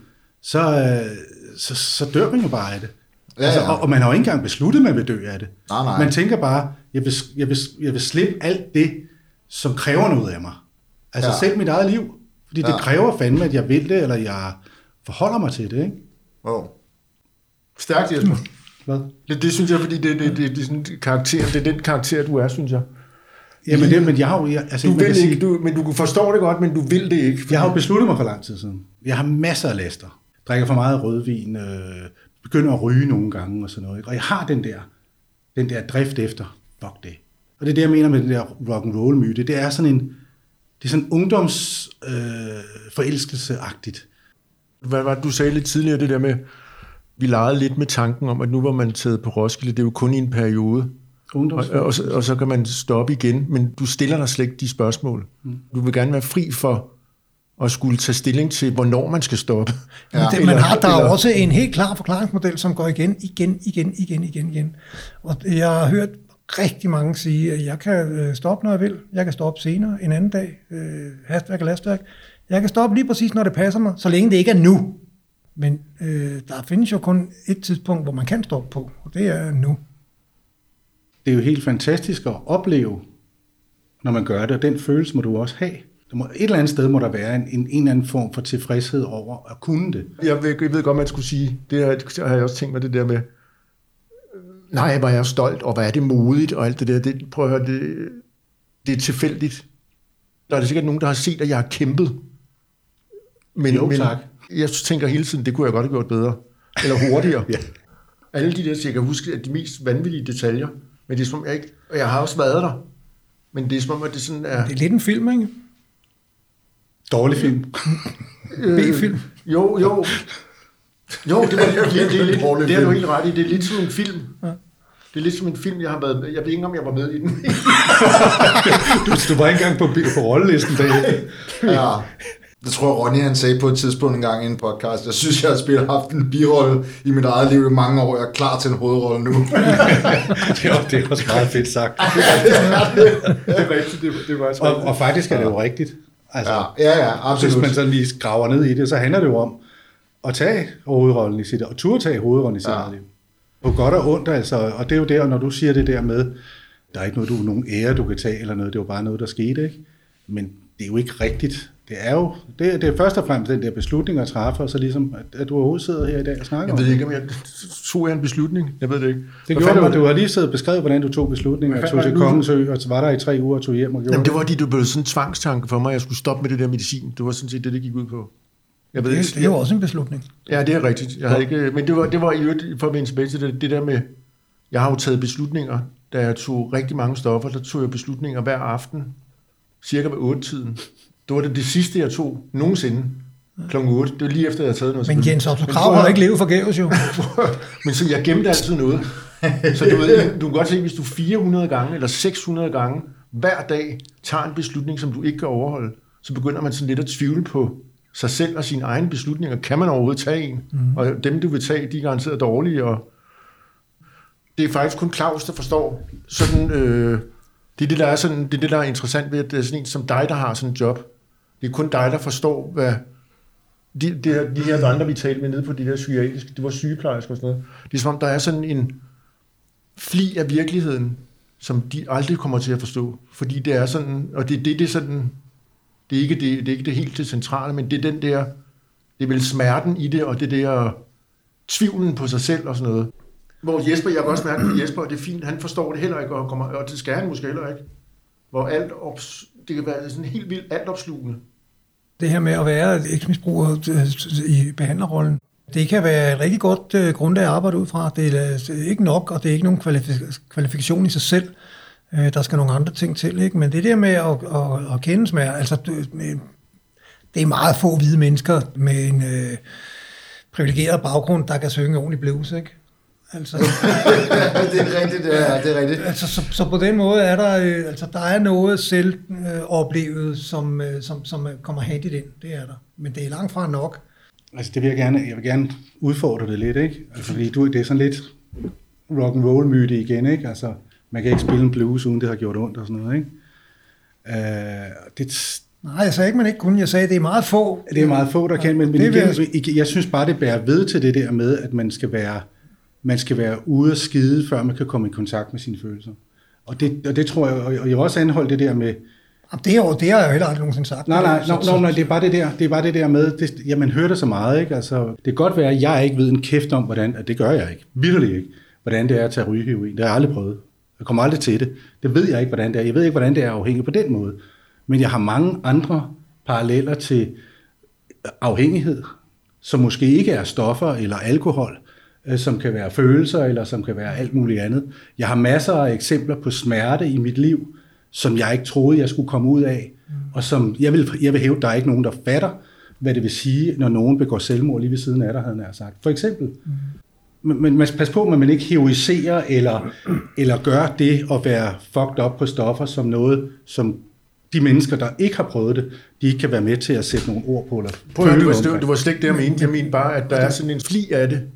så dør man jo bare af det. Ja, altså, og man har jo ikke engang besluttet, at man vil dø af det. Nej. Man tænker bare, jeg vil slippe alt det, som kræver noget af mig. Altså selv mit eget liv. Fordi det kræver fandme, at jeg vil det, eller jeg forholder mig til det, ikke? Wow. Stærkt, Jesper. Hvad? Det synes jeg, fordi det er sådan karakter, det er den karakter, du er, synes jeg. Jamen men jeg har jo... Altså, du vil ikke, men du forstår det godt, men du vil det ikke. Jeg har jo besluttet mig for lang tid siden. Jeg har masser af laster. Drikker for meget rødvin, begynder at ryge nogle gange og sådan noget. Ikke? Og jeg har den der drift efter, fuck det. Og det er det, jeg mener med den der rock'n'roll myte. Det er sådan ungdoms forelskelseagtigt. Hvad var det, du sagde lidt tidligere, det der med, vi legede lidt med tanken om, at nu var man taget på Roskilde, det er jo kun i en periode. Og så kan man stoppe igen, men du stiller dig slet ikke de spørgsmål. Du vil gerne være fri for at skulle tage stilling til, hvornår man skal stoppe. Ja. Der er også en helt klar forklaringsmodel, som går igen. Og jeg har hørt rigtig mange sige, at jeg kan stoppe, når jeg vil. Jeg kan stoppe senere, en anden dag, hastværk og lastværk. Jeg kan stoppe lige præcis, når det passer mig, så længe det ikke er nu. Men der findes jo kun et tidspunkt, hvor man kan stoppe på, og det er nu. Det er jo helt fantastisk at opleve, når man gør det, og den følelse må du også have. Et eller andet sted må der være en eller anden form for tilfredshed over at kunne det. Jeg ved godt, man skulle sige, det har jeg også tænkt mig det der med, nej, hvor er jeg stolt, og hvor er det modigt, og alt det der. Prøv at høre, det er tilfældigt. Der er det sikkert nogen, der har set, at jeg har kæmpet. Men jeg tænker hele tiden, det kunne jeg godt have gjort bedre. Eller hurtigere. Ja. Alle de der, jeg kan huske, at de mest vanvittige detaljer. Men det er som om, jeg ikke... Og jeg har også været der. Men det er som om, at det sådan er... Det er lidt en film, ikke? Dårlig film. B-film. Jo, det er du helt ret i. Det er lidt som en film. Ja. Det er lidt som en film, jeg har været... Jeg ved ikke, om jeg var med i den. Du var ikke engang på rollelisten bag. Ja. Det tror jeg, Ronny han sagde på et tidspunkt en gang i en podcast. Jeg synes, jeg har haft en birolle i mit eget liv i mange år. Jeg er klar til en hovedrolle nu. Det er også meget fedt sagt. Det er rigtigt, det var også og faktisk er det jo rigtigt. Altså, ja, absolut. Hvis man så lige graver ned i det, så handler det jo om at tage hovedrollen i sit og turde tage hovedrollen i sit eget liv. På godt og ondt, altså. Og det er jo der, når du siger det der med, der er ikke nogen ære, du kan tage eller noget. Det er jo bare noget, der skete, ikke? Men det er jo ikke rigtigt. Det er jo det er først og fremmest den der beslutning at træffe, og så ligesom, at du overhovedet sidder her i dag og snakker om det. Jeg ved ikke, om jeg tog en beslutning. Jeg ved det ikke. Det gjorde du. Du har lige siddet og beskrevet, hvordan du tog beslutninger, og tog til Kongens Ø, og var der i 3 uger og tog hjem og gjorde. Jamen, det var fordi, det blev sådan en tvangstanke for mig, at jeg skulle stoppe med det der medicin. Det var sådan set det gik ud på. Jeg ved ikke, det er jo også en beslutning. Ja, det er rigtigt. Jeg havde ikke, men det var i øvrigt, for at vende tilbage til det der med, jeg har jo taget beslutninger, da jeg tog rigtig mange stoffer, der tog jeg beslutninger hver aften, cirka ved 8-tiden. Det var det sidste, jeg tog nogensinde kl. 8. Det var lige efter, jeg havde taget noget. Men Jens Otto Krag har ikke levet forgæves jo. Men så jeg gemte altid noget. Så du kan godt se, hvis du 400 gange eller 600 gange hver dag tager en beslutning, som du ikke kan overholde, så begynder man sådan lidt at tvivle på sig selv og sine egne beslutninger. Kan man overhovedet tage en? Og dem, du vil tage, de er garanteret dårlige. Og det er faktisk kun Claus, der forstår sådan... Det er det, der er sådan, det er det, der er interessant ved, at det er sådan en som dig, der har sådan en job. Det er kun dig, der forstår, hvad de her andre, vi talte med nede på de der psykiatriske, det var sygeplejersker og sådan noget. Det er som om, der er sådan en fli af virkeligheden, som de aldrig kommer til at forstå. Fordi det er sådan, og det er sådan, det er ikke det helt det centrale, men det er den der, det er vel smerten i det, og det der tvivlen på sig selv og sådan noget. Hvor Jesper, jeg kan også mærke på Jesper, og det er fint, han forstår det heller ikke, og det skal han måske heller ikke. Hvor det kan være sådan helt vildt altopslugende. Det her med at være eksmisbruger i behandlerrollen, det kan være et rigtig godt grundlag at arbejde ud fra. Det er ikke nok, og det er ikke nogen kvalifikation i sig selv. Der skal nogle andre ting til, ikke? Men det der med at kende smerte, altså det er meget få hvide mennesker med en privilegeret baggrund, der kan synge ordentligt blues, ikke? Altså, det er rigtigt, det er rigtigt. Altså, så på den måde er der, der er noget selv oplevet, som kommer handigt ind. Det er der. Men det er langt fra nok. Altså, det vil jeg gerne udfordre det lidt, ikke? Altså, fordi det er sådan lidt rock and roll myte igen, ikke? Altså, man kan ikke spille en blues, uden det har gjort ondt og sådan noget, ikke? Nej, jeg sagde ikke, man ikke kunne. Jeg sagde, det er meget få. Det er meget få, der kan, men igen, jeg synes bare, det bærer ved til det der med, at man skal være ude og skide, før man kan komme i kontakt med sine følelser. Og det tror jeg, og jeg vil også anholde det der med... Det har jeg jo heller aldrig nogensinde sagt. Nej, det er bare det der. Det er bare det der med, man hører det så meget, ikke? Altså, det kan godt være, at jeg ikke ved en kæft om, hvordan... Det gør jeg ikke. Vitterligt ikke. Hvordan det er at tage rygeheroin. Det har jeg aldrig prøvet. Jeg kommer aldrig til det. Det ved jeg ikke, hvordan det er. Jeg ved ikke, hvordan det er afhængig på den måde. Men jeg har mange andre paralleller til afhængighed, som måske ikke er stoffer eller alkohol, som kan være følelser, eller som kan være alt muligt andet. Jeg har masser af eksempler på smerte i mit liv, som jeg ikke troede, jeg skulle komme ud af, og som jeg vil hæve, der er ikke nogen, der fatter, hvad det vil sige, når nogen begår selvmord lige ved siden af dig, havde jeg sagt. For eksempel. Men man skal passe på, at man ikke heroiserer, eller gør det at være fucked up på stoffer, som noget, som de mennesker, der ikke har prøvet det, de ikke kan være med til at sætte nogle ord på. Eller du var slet ikke det, jeg mente. Jeg mente bare, at der er sådan en fli af det,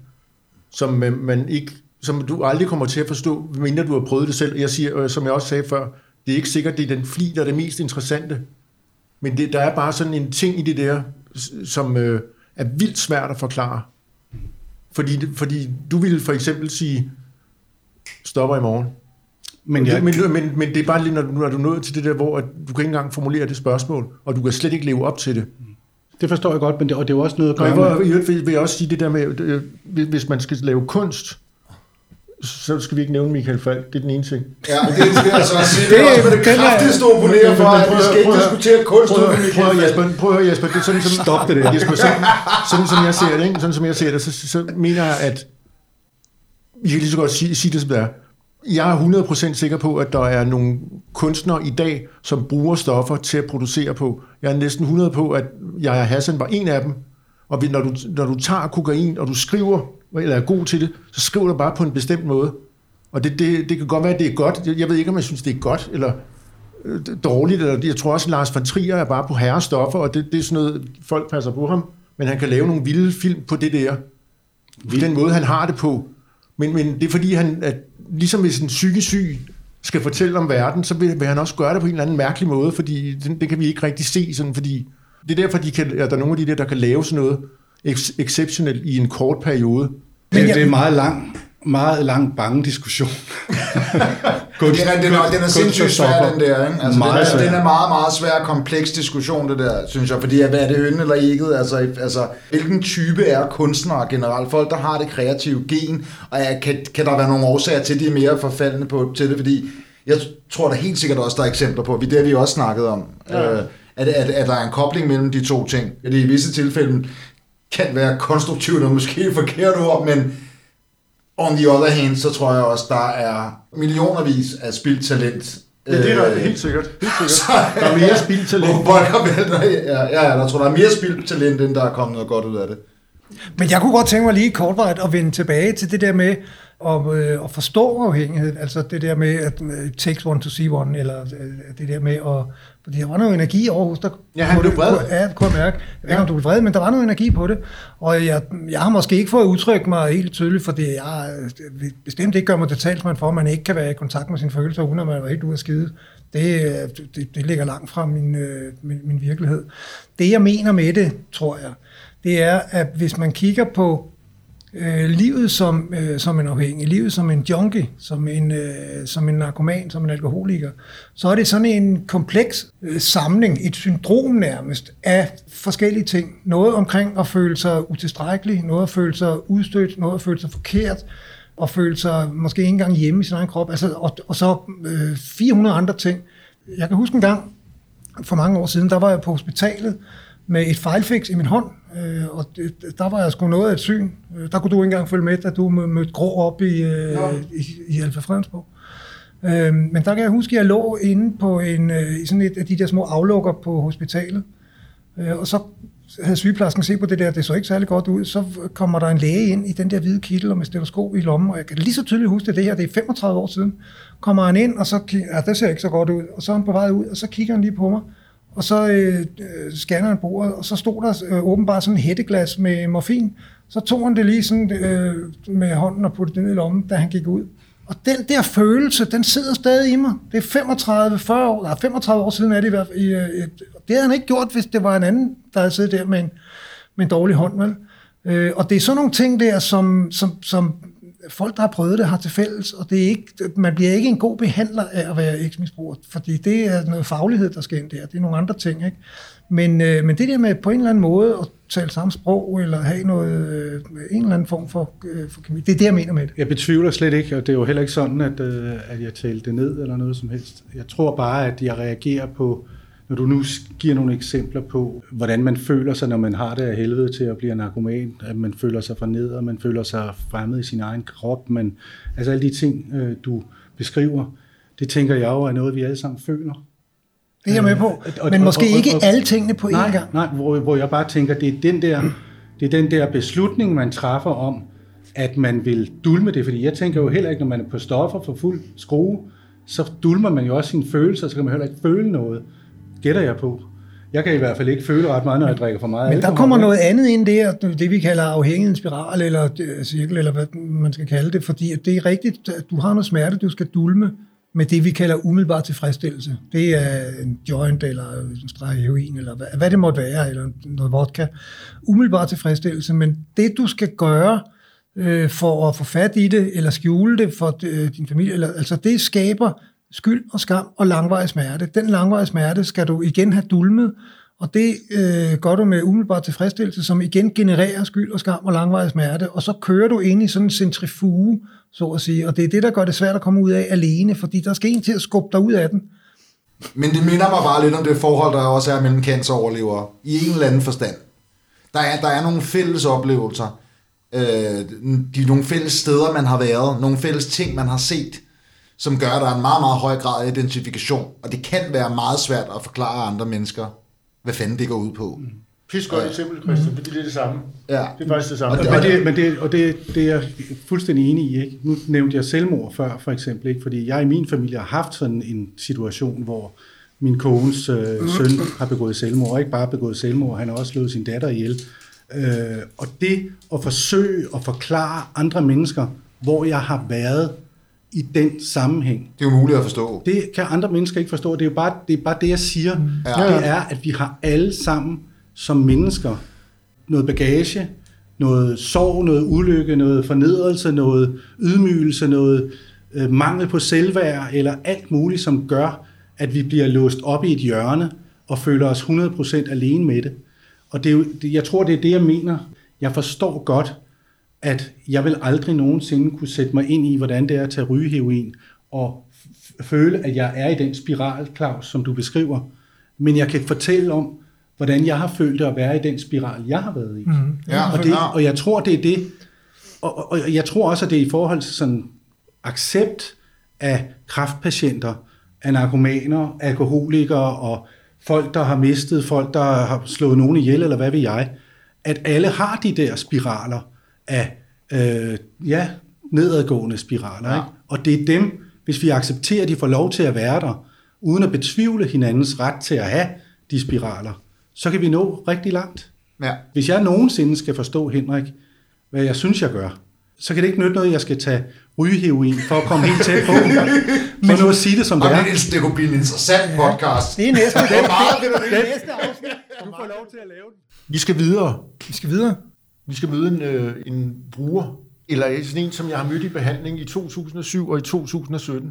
som du aldrig kommer til at forstå, mindre du har prøvet det selv. Jeg siger, som jeg også sagde før, det er ikke sikkert, det er den fli, der er det mest interessante. Men der er bare sådan en ting i det der, som er vildt svært at forklare. Fordi du ville for eksempel sige, stopper i morgen. Men det er bare lige, når du nået til det der, hvor du kan ikke engang formulere det spørgsmål, og du kan slet ikke leve op til det. Det forstår jeg godt, men det er jo også noget at gøre med... Vil jeg også sige det der med, hvis man skal lave kunst, så skal vi ikke nævne Michael Falk. Det er den ene ting. Ja, det skal jeg så sige. Det er også med det kraftigste opponere for, at vi skal ikke diskutere kunst uden Michael Falk. Prøv at høre, Jesper. Det er sådan, stop det der. Jesper, sådan som jeg ser det, ikke? Sådan som jeg ser det, så mener jeg, at vi kan lige så godt sige det, som det er. Jeg er 100% sikker på, at der er nogle kunstnere i dag, som bruger stoffer til at producere på. Jeg er næsten 100% på, at Yahya Hassan var en af dem. Og når du tager kokain, og du skriver, eller er god til det, så skriver du bare på en bestemt måde. Og det kan godt være, at det er godt. Jeg ved ikke, om jeg synes, det er godt, eller dårligt. Jeg tror også, at Lars von Trier er bare på herrestoffer, og det er sådan noget, folk passer på ham. Men han kan lave nogle vilde film på det der. Den måde, han har det på. Men det er fordi, at ligesom hvis en psykisk syg skal fortælle om verden, så vil han også gøre det på en eller anden mærkelig måde, fordi det kan vi ikke rigtig se. Sådan, fordi det er derfor, der er nogle af de der kan lave sådan noget exceptionelt i en kort periode. Det er meget lang bange diskussion. Den er sindssygt svær, den der. Ikke? Altså, den er meget, meget svær kompleks diskussion, det der, synes jeg. Fordi hvad er det hønnen eller ægget? Altså, hvilken type er kunstnere generelt? Folk, der har det kreative gen, og kan der være nogle årsager til, de er mere forfaldende til det? Fordi jeg tror, der helt sikkert også, der er eksempler på. Det har vi også snakket om. Ja. At der er en kobling mellem de to ting. Det i visse tilfælde kan være konstruktivt og måske forkert ord, men on the other hand, så tror jeg også, der er millionervis af spildt talent. Ja, det er der helt sikkert. Der er mere spildt talent. Jeg tror, der er mere spildt talent, end der er kommet noget godt ud af det. Men jeg kunne godt tænke mig lige kortvarigt at vende tilbage til det der med at forstå afhængighed. Altså det der med, at it takes one to see one, eller det der med at... Fordi der var noget energi over hos dig. Ja, han blev vred. Ja, det kunne jeg mærke. Jeg ved ikke, om du blev vred, men der var noget energi på det. Og jeg har måske ikke fået udtrykt mig helt tydeligt, fordi jeg bestemt ikke gør mig til talsmand for, at man ikke kan være i kontakt med sine følelser, uden at man var helt ude af skide. Det ligger langt fra min virkelighed. Det, jeg mener med det, tror jeg, det er, at hvis man kigger på livet som en afhængig, livet som en junkie, som en narkoman, som en alkoholiker, så er det sådan en kompleks samling, et syndrom nærmest af forskellige ting. Noget omkring at føle sig utilstrækkelig, noget at føle sig udstødt, noget at føle sig forkert, og føle sig måske ikke engang hjemme i sin egen krop, altså, og så 400 andre ting. Jeg kan huske en gang, for mange år siden, der var jeg på hospitalet med et fejlfix i min hånd, og der var jeg sgu noget af et syn. Der kunne du ikke engang følge med, da du mødte Grå op i Alfa Fredensborg. Men der kan jeg huske, at jeg lå inde på i sådan et af de der små aflukker på hospitalet, og så havde sygeplejersken set på det så ikke særlig godt ud, så kommer der en læge ind i den der hvide kittel og med stetoskop i lommen, og jeg kan lige så tydeligt huske det her, det er 35 år siden, kommer han ind, og så det ser ikke så godt ud, og så er han på vej ud, og så kigger han lige på mig, og så scanner han bordet, og så stod der åbenbart sådan et hætteglas med morfin. Så tog han det lige sådan med hånden og puttede det ned i lommen, da han gik ud. Og den der følelse, den sidder stadig i mig. Det er 35 år siden er det i hvert fald. Det havde han ikke gjort, hvis det var en anden, der havde siddet der med en dårlig hånd, vel? Og det er sådan nogle ting der, som folk, der har prøvet det, har til fælles, og det er ikke, man bliver ikke en god behandler af at være eksmisbruger, fordi det er noget faglighed, der skal ind der. Det er nogle andre ting, ikke? Men det der med på en eller anden måde at tale samme sprog, eller have noget, en eller anden form for kemi, det er det, jeg mener med det. Jeg betvivler slet ikke, og det er jo heller ikke sådan, at jeg talte det ned, eller noget som helst. Jeg tror bare, at jeg reagerer på, når du nu giver nogle eksempler på, hvordan man føler sig, når man har det af helvede til at blive narkoman, at man føler sig fornedret, man føler sig fremmed i sin egen krop, men altså alle de ting, du beskriver, det tænker jeg jo er noget, vi alle sammen føler. Det er jeg med på, men måske ikke alle tingene på én gang. Nej, hvor jeg bare tænker, det er den der beslutning, man træffer om, at man vil dulme det, fordi jeg tænker jo heller ikke, når man er på stoffer for fuld skrue, så dulmer man jo også sine følelser, så kan man heller ikke føle noget. Gætter jeg på. Jeg kan i hvert fald ikke føle ret meget, når jeg drikker for meget. Men der kommer noget andet ind der, det vi kalder afhængighedens spiral, eller cirkel, eller hvad man skal kalde det, fordi det er rigtigt, at du har noget smerte, du skal dulme med det, vi kalder umiddelbar tilfredsstillelse. Det er en joint, eller en streg heroin, eller hvad det måtte være, eller noget vodka. Umiddelbar tilfredsstillelse, men det du skal gøre for at få fat i det, eller skjule det for din familie, altså det skaber skyld og skam og langvarig smerte. Den langvarige smerte skal du igen have dulmet, og det gør du med umiddelbar tilfredsstillelse, som igen genererer skyld og skam og langvarig smerte, og så kører du ind i sådan en centrifuge, så at sige, og det er det, der gør det svært at komme ud af alene, fordi der skal en til at skubbe dig ud af den. Men det minder mig bare lidt om det forhold, der også er mellem canceroverlevere, i en eller anden forstand. Der er nogle fælles oplevelser, nogle fælles steder, man har været, nogle fælles ting, man har set, som gør, at der er en meget, meget høj grad af identifikation, og det kan være meget svært at forklare andre mennesker, hvad fanden det går ud på. Pis godt eksempel, Christian, fordi det er det samme. Ja. Det er faktisk det samme. Det er jeg fuldstændig enig i. Ikke? Nu nævnte jeg selvmord før, for eksempel. Ikke? Fordi jeg i min familie har haft sådan en situation, hvor min kones søn har begået selvmord. Ikke bare begået selvmord, han har også slået sin datter ihjel. Og det at forsøge at forklare andre mennesker, hvor jeg har været i den sammenhæng. Det er jo muligt at forstå. Det kan andre mennesker ikke forstå. Det er bare det, jeg siger. Ja. Det er, at vi har alle sammen som mennesker noget bagage, noget sorg, noget ulykke, noget fornedrelse, noget ydmygelse, noget mangel på selvværd, eller alt muligt, som gør, at vi bliver låst op i et hjørne og føler os 100% alene med det. Og det er jo, jeg tror, det er det, jeg mener. Jeg forstår godt, at jeg vil aldrig nogensinde kunne sætte mig ind i, hvordan det er at tage rygeheroin, og føle, at jeg er i den spiral, Claus, som du beskriver. Men jeg kan fortælle om, hvordan jeg har følt det at være i den spiral, jeg har været i. Og jeg tror, det er det. Og jeg tror også, at det er i forhold til sådan accept af kræftpatienter, af narkomaner, alkoholikere og folk, der har mistet, folk, der har slået nogen ihjel, eller hvad ved jeg, at alle har de der spiraler af, nedadgående spiraler. Ikke? Og det er dem, hvis vi accepterer, at de får lov til at være der, uden at betvivle hinandens ret til at have de spiraler, så kan vi nå rigtig langt. Ja. Hvis jeg nogensinde skal forstå, Henrik, hvad jeg synes, jeg gør, så kan det ikke nytte noget, jeg skal tage rygeheroin for at komme helt tæt på. For nu at sige det, som det er. Det kunne blive en interessant podcast. Det er næste. Det er meget, det er næste afsnit. Du får lov til at lave den. Vi skal videre. Vi skal møde en bruger, eller sådan en, som jeg har mødt i behandling i 2007 og i 2017.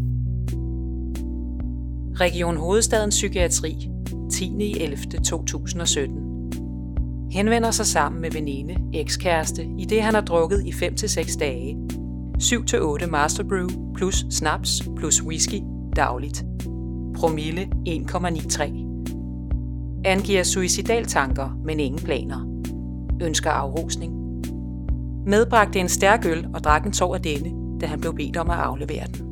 Region Hovedstadens Psykiatri, 10.11.2017. Henvender sig sammen med veninde, ekskæreste, i det han har drukket i 5-6 dage. 7-8 Masterbrew plus snaps plus whisky dagligt. Promille 1,93. Angiver suicidaltanker, men ingen planer. Ønsker afrusning. Medbragte en stærk øl og drak en tår af denne, da han blev bedt om at aflevere den.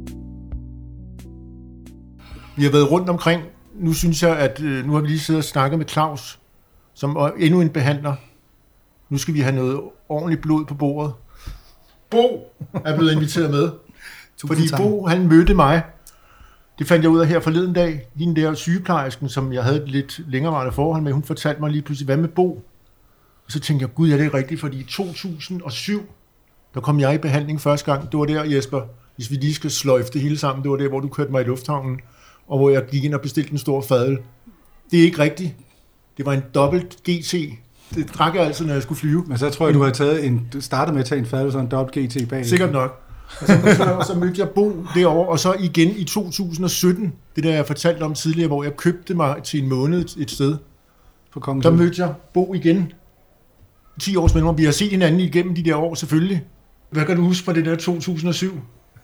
Vi har været rundt omkring. Nu synes jeg, at nu har vi lige siddet og snakket med Claus, som er endnu en behandler. Nu skal vi have noget ordentligt blod på bordet. Bo er blevet inviteret med. Fordi Bo, han mødte mig. Det fandt jeg ud af her forleden dag. Hende der sygeplejersken, som jeg havde et lidt længerevarende forhold med, hun fortalte mig lige pludselig, hvad med Bo? Og så tænkte jeg, gud, ja, det er rigtigt, fordi i 2007, der kom jeg i behandling første gang. Det var der, Jesper, hvis vi lige skal sløjfe det hele sammen, det var der, hvor du kørte mig i lufthavnen, og hvor jeg gik ind og bestilte en stor fadøl. Det er ikke rigtigt. Det var en dobbelt GT. Det drak jeg altid, når jeg skulle flyve. Men så tror jeg, du har startet med at tage en fadøl, så en dobbelt GT bag. Sikkert nok. Og så mødte jeg Bo derovre, og så igen i 2017, det der jeg fortalte om tidligere, hvor jeg købte mig til en måned et sted. Der mødte jeg Bo igen. 10 års mellemrum. Vi har set hinanden igennem de der år, selvfølgelig. Hvad kan du huske fra det der 2007?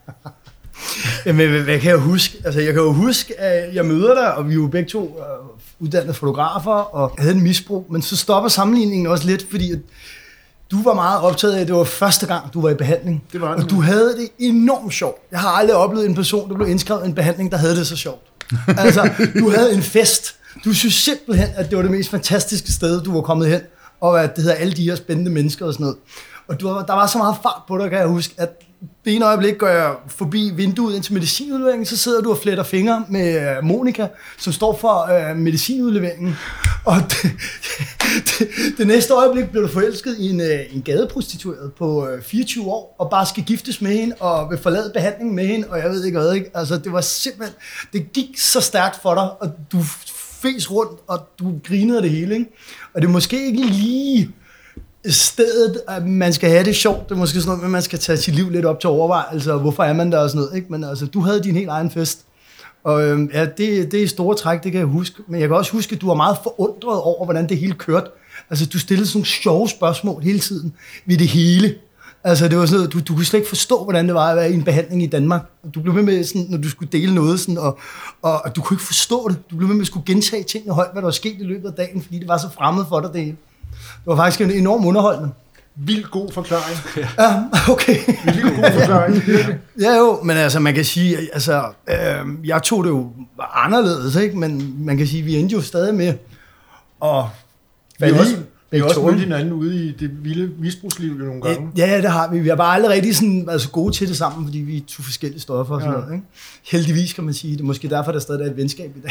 Jamen, hvad kan jeg huske? Altså, jeg kan jo huske, at jeg møder dig, og vi er jo begge to uddannede fotografer, og havde en misbrug, men så stopper sammenligningen også lidt, fordi at du var meget optaget af, at det var første gang, du var i behandling. Det var det. Og du havde det enormt sjovt. Jeg har aldrig oplevet en person, der blev indskrevet i en behandling, der havde det så sjovt. Altså, du havde en fest. Du synes simpelthen, at det var det mest fantastiske sted, du var kommet hen, og at det hedder alle de her spændende mennesker og sådan noget. Og der var så meget fart på dig, kan jeg huske, at det ene øjeblik går jeg forbi vinduet ind til medicinudleveringen, så sidder du og fletter fingre med Monika, som står for medicinudleveringen. Og det næste øjeblik blev du forelsket i en gadeprostitueret på 24 år, og bare skal giftes med hende, og vil forlade behandlingen med hende, og jeg ved ikke hvad, ikke? Altså, det var simpelthen, det gik så stærkt for dig, og du fes rundt, og du grinede det hele, ikke? Og det er måske ikke lige stedet, at man skal have det sjovt. Det er måske sådan noget, at man skal tage sit liv lidt op til overvejelse, og hvorfor er man der og sådan noget, ikke? Men altså, du havde din helt egen fest. Og ja, det er store træk, det kan jeg huske. Men jeg kan også huske, at du var meget forundret over, hvordan det hele kørte. Altså, du stillede sådan nogle sjove spørgsmål hele tiden ved det hele. Altså, det var sådan noget, du kunne slet ikke forstå, hvordan det var at være i en behandling i Danmark. Du blev med sådan, når du skulle dele noget, sådan, og du kunne ikke forstå det. Du blev med at skulle gentage tingene højt, hvad der var sket i løbet af dagen, fordi det var så fremmed for dig, det hele. Det var faktisk en enorm underholdende. Vildt god forklaring. Ja, okay. Vildt god forklaring. Ja jo, men altså man kan sige, altså jeg tog det jo anderledes, ikke? Men man kan sige, vi endte jo stadig med at Vi har også mødt hinanden ude i det vilde misbrugsliv nogle gange. Ja, det har vi. Vi har bare aldrig rigtig sådan, altså gode til det sammen, fordi vi tog forskellige stoffer og sådan noget. Ikke? Heldigvis kan man sige. Det er måske derfor, der stadig er et venskab i dag.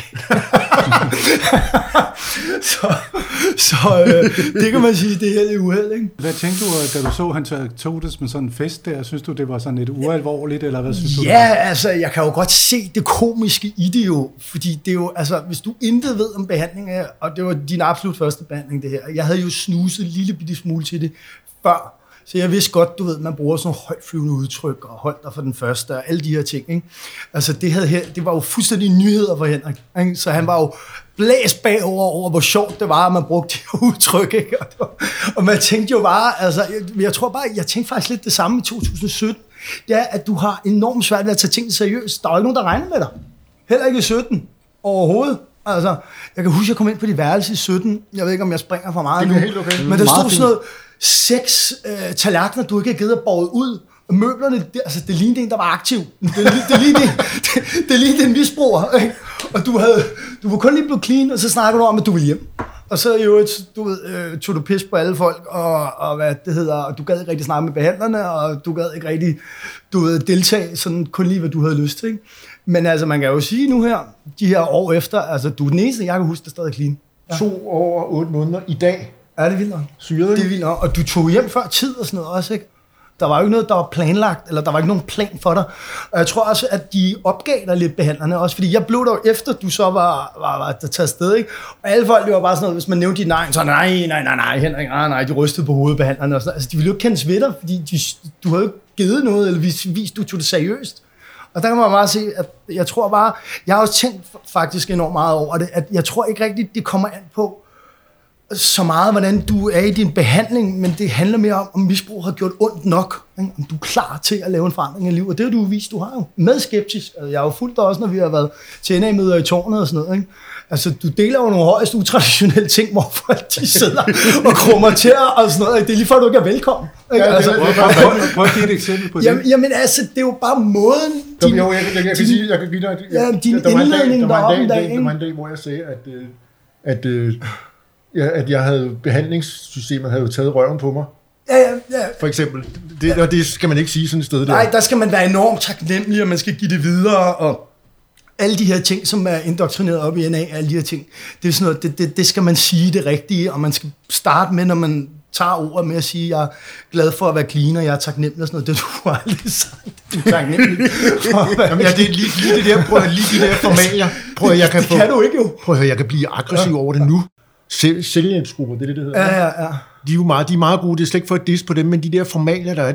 så det kan man sige, det er helt uheld. Ikke? Hvad tænkte du, da du så, han tog det med sådan en fest der? Synes du, det var sådan lidt ualvorligt, eller hvad synes du? Ja, altså, jeg kan jo godt se det komiske i det jo, fordi det er jo, altså, hvis du intet ved om behandling af, og det var din absolut første behandling, det her. Jeg havde jo snuset en lille bitte smule til det før, så jeg vidste godt, du ved, man bruger sådan nogle højtflyvende udtryk, og holdt dig for den første, og alle de her ting, ikke? Altså, det var jo fuldstændig nyheder for Henrik, ikke? Så han var jo blæst bagover over, hvor sjovt det var, at man brugte de her udtryk, ikke? Og man tænkte jo bare, altså, jeg tænkte faktisk lidt det samme i 2017, det er, at du har enormt svært ved at tage ting seriøst. Der er jo ikke nogen, der regner med dig. Heller ikke i 17 overhovedet. Altså, jeg kan huske, jeg kom ind på dit værelse i 17. Jeg ved ikke, om jeg springer for meget nu. Helt okay. Men der stod sådan noget 6 tallerkener, du ikke har givet at båret ud. Og møblerne, det lignede en, der var aktiv. Det lignede en misbruger. Ikke? Og du var kun lige blevet clean, og så snakkede du om, at du ville hjem. Og så tog du pis på alle folk, og hvad det hedder, og du gad ikke rigtig snakke med behandlerne, og du gad ikke rigtig deltage sådan kun lige, hvad du havde lyst til. Ikke? Men altså, man kan jo sige nu her, de her år efter, altså du er den eneste, jeg kan huske, der stadig clean. Ja. 2 år og 8 måneder i dag. Ja, det er vildt nok. Syret. Det er vildt nok. Og du tog hjem før tid og sådan noget også, ikke? Der var jo ikke noget, der var planlagt, eller der var ikke nogen plan for dig. Og jeg tror også, at de opgav dig lidt behandlerne også, fordi jeg blev der jo efter, du så var taget afsted, ikke? Og alle folk, det var bare sådan noget, hvis man nævnte dit nej, så nej, Henrik, nej, de rystede på hovedet behandlerne og sådan noget. Altså, de ville jo ikke kendes ved dig, fordi du havde jo ikke givet noget, eller vist, du tog det seriøst. Og der kan man bare se, at jeg tror bare, jeg har også tænkt faktisk enormt meget over det, at jeg tror ikke rigtigt, det kommer an på så meget, hvordan du er i din behandling, men det handler mere om misbrug har gjort ondt nok, ikke? Om du er klar til at lave en forandring i livet, og det har du vist, du har jo med skeptisk. Altså, jeg har jo fulgt dig også, når vi har været til NA-møder i tårnet og sådan noget, ikke? Altså, du deler jo nogle højst utraditionelle ting, hvor folk de sidder og krummer til og sådan noget. Det er lige før, du ikke er velkommen. Ikke? Ja, altså, prøv at give et eksempel på det. Jamen altså, det er jo bare måden... Jeg kan sige, jeg kan give dig... Din indledning deroppe en dag, der var en dag, hvor jeg sagde, at jeg havde behandlingssystemet havde jo taget røven på mig. Ja. For eksempel. Og det skal man ikke sige sådan et sted der. Nej, der skal man være enormt taknemmelig, og man skal give det videre, og alle de her ting, som er indoktrineret op i NA, alle de her ting, det er sådan noget, det skal man sige det rigtige, og man skal starte med, når man tager ordet med at sige, jeg er glad for at være clean, og jeg er taknemmelig og sådan noget. Det du har aldrig sagt. Du er taknemmelig. Jamen, det er lige det der, prøv at lige de der formalier. Prøv at jeg kan kan du ikke jo. Prøv at høre, jeg kan blive aggressiv over det nu. Selvhjælpsgrupper, det er det hedder. Ja. De er meget gode, det er slet ikke for at disse på dem, men de der formalier, der er,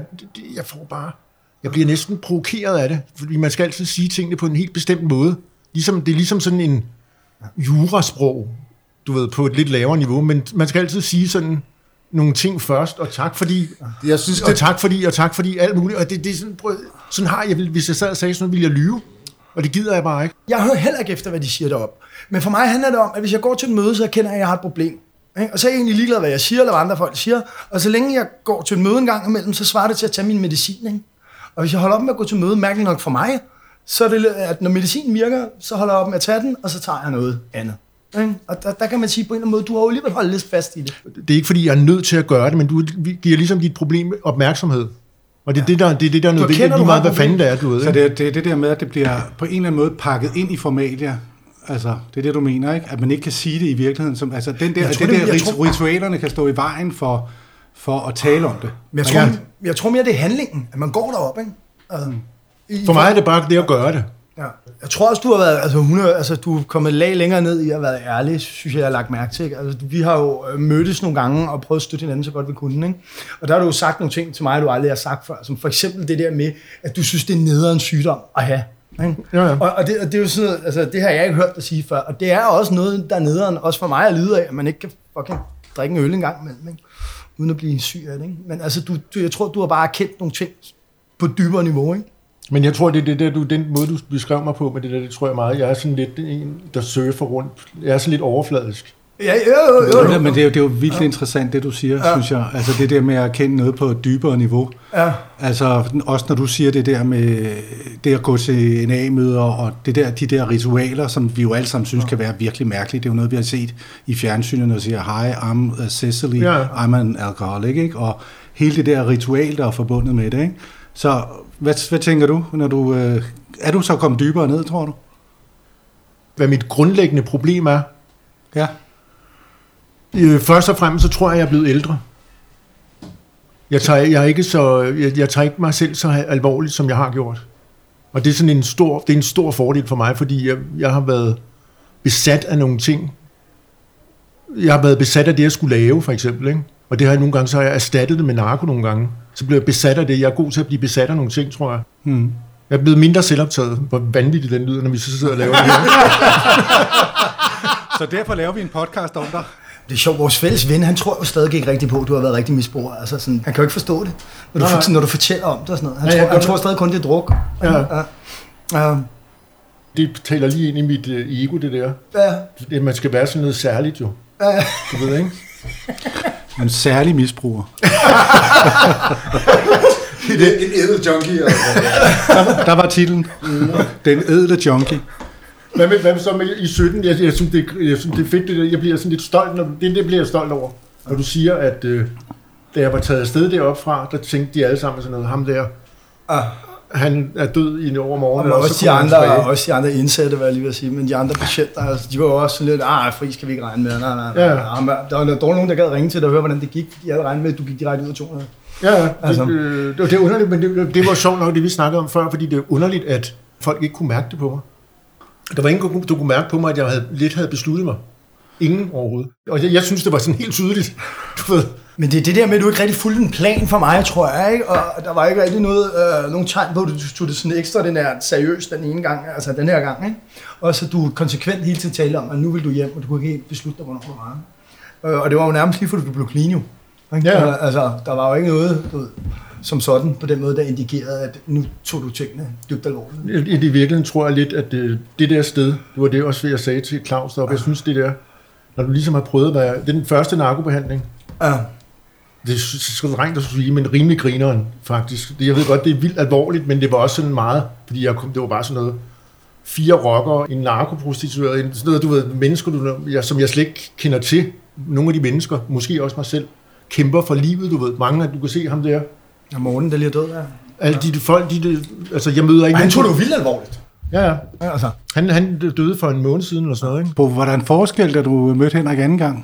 jeg bliver næsten provokeret af det, fordi man skal altid sige tingene på en helt bestemt måde. Det er ligesom sådan en jurasprog, du ved, på et lidt lavere niveau, men man skal altid sige sådan nogle ting først, og tak fordi, jeg synes, og tak fordi, alt muligt, og det er sådan har jeg, hvis jeg sad og sagde sådan noget, ville jeg lyve, og det gider jeg bare ikke. Jeg hører heller ikke efter, hvad de siger deroppe. Men for mig handler det om, at hvis jeg går til et møde, så erkender jeg, at jeg har et problem. Og så er jeg egentlig ligeglad, hvad jeg siger, eller hvad andre folk siger. Og så længe jeg går til et møde en gang imellem, så svarer det til at tage min medicin. Ikke? Og hvis jeg holder op med at gå til møde, mærkeligt nok for mig, så er det, at når medicinen virker, så holder jeg op med at tage den, og så tager jeg noget andet. Og der kan man sige på en eller anden måde, du har jo alligevel holdt lidt fast i det. Det er ikke fordi, jeg er nødt til at gøre det, men du giver ligesom dit problem opmærksomhed. Og det er det, der er nødvendigt, lige meget, hvad fanden det er, du ved. Så det er det der med, at det bliver på en eller anden måde pakket ind i formalier. Altså, det er det, du mener, ikke? At man ikke kan sige det i virkeligheden. Som, altså, ritualerne kan stå i vejen for at tale om det. Men jeg tror mere, det er handlingen, at man går derop, ikke? For mig er det bare det at gøre det. Ja. Jeg tror også, du har været, du er kommet lag længere ned i at have været ærlig, synes jeg har lagt mærke til. Altså, vi har jo mødtes nogle gange og prøvet at støtte hinanden så godt vi kunne, ikke? Og der har du jo sagt nogle ting til mig, du aldrig har sagt før, som for eksempel det der med, at du synes, det er nederen sygdom at have. Ja. Og det er jo sådan noget, altså det har jeg ikke hørt dig sige før, og det er også noget, der er nederen, også for mig at lide af, at man ikke kan fucking drikke en øl en gang imellem, ikke? Uden at blive syg af det, ikke? Men altså, jeg tror, du har bare kendt nogle ting på dybere niveau, ikke? Men jeg tror, det er det, den måde, du beskrev mig på med det der, det tror jeg meget. Jeg er sådan lidt en, der surfer rundt. Jeg er sådan lidt overfladisk. Ja. Men det er jo virkelig interessant, det du siger, synes jeg. Altså det der med at kende noget på et dybere niveau. Ja. Altså også når du siger det der med det at gå til NA-møder og de der ritualer, som vi jo alle sammen synes kan være virkelig mærkeligt. Det er jo noget, vi har set i fjernsynet, når siger, hi, I'm Cecily, I'm an alcoholic, ikke? Og hele det der ritual, der er forbundet med det, ikke? Så hvad tænker du, når du... er du så kommet dybere ned, tror du? Hvad mit grundlæggende problem er? Ja. Først og fremmest, så tror jeg er blevet ældre. Jeg tager ikke mig selv så alvorligt, som jeg har gjort. Og det er sådan en stor fordel for mig, fordi jeg har været besat af nogle ting. Jeg har været besat af det, jeg skulle lave, for eksempel, ikke? Og det har jeg nogle gange, så har jeg erstattet det med narko nogle gange. Så bliver jeg besat af det. Jeg er god til at blive besat af nogle ting, tror jeg. Jeg er blevet mindre selvoptaget. Hvor vanvittigt den lyder, når vi så sidder og laver det her. Så derfor laver vi en podcast om dig. Det er sjovt, vores fælles ven, han tror jo stadig ikke rigtigt på, at du har været rigtig misbruger. Altså sådan, han kan jo ikke forstå det, når du fortæller om det og sådan noget. Han tror stadig kun, det er druk. Ja. Det taler lige ind i mit ego, det der. Ja. Man skal være sådan noget særligt, jo. Ja. Du ved, ikke? En særlig misbruger. En ædel junkie. Der var titlen. Den ædle junkie. Hvad så med i 17? Jeg synes, det er fedt, det der. Jeg bliver sådan lidt stolt, det bliver jeg stolt over. Når du siger, at da jeg var taget afsted deroppe fra, der tænkte de alle sammen sådan noget, ham der, han er død i en overmorgen. Og også de andre indsatte, hvad jeg lige vil sige, men de andre patienter, altså, de var jo også sådan lidt, fri skal vi ikke regne med. Nej. Ja. Der var nogen, der gad ringe til dig og høre, hvordan det gik, fordi jeg havde regnet med, at du gik direkte ud af 200. Ja, altså. Det er underligt, men det var sjovt nok, det vi snakkede om før, fordi det er underligt, at folk ikke kunne mærke det på mig. Der var ingen, du kunne mærke på mig, at jeg havde besluttet mig. Ingen overhovedet. Og jeg synes, det var sådan helt tydeligt. Du ved. Men det er det der med, at du ikke rigtig fulgte en plan for mig, tror jeg, ikke? Og der var ikke rigtig nogen tegn på, at du tog det sådan ekstraordinært seriøst den ene gang, altså den her gang, ikke? Og så du konsekvent hele tiden talte om, at nu vil du hjem, og du kunne ikke helt beslutte dig, hvornår du var. Og det var jo nærmest lige, fordi du blev clean, jo. Ja. Altså, der var jo ikke noget, du ved, som sådan, på den måde, der indikerede, at nu tog du tingene dybt alvorligt. I virkeligheden tror jeg lidt, at det der sted, det var det også, jeg sagde til Claus deroppe, jeg synes det der, når du ligesom har prøvet at være, det er den første narkobehandling. Ja. Det er så rent at sige, men rimelig grineren, faktisk. Jeg ved godt, det er vildt alvorligt, men det var også sådan meget, fordi det var bare sådan noget, 4 rockere, en narkoprostitueret, sådan noget, du ved, mennesker, som jeg slet ikke kender til. Nogle af de mennesker, måske også mig selv, kæmper for livet, du ved. Mange af du kan se ham der. Ja, Morten, der lige er død, ja. Alle de folk, altså jeg møder ikke... Han tog det jo vildt alvorligt. Ja. Altså. Han døde for en måned siden, eller sådan noget, ikke? På hvordan forskel, da du mødte Henrik anden gang?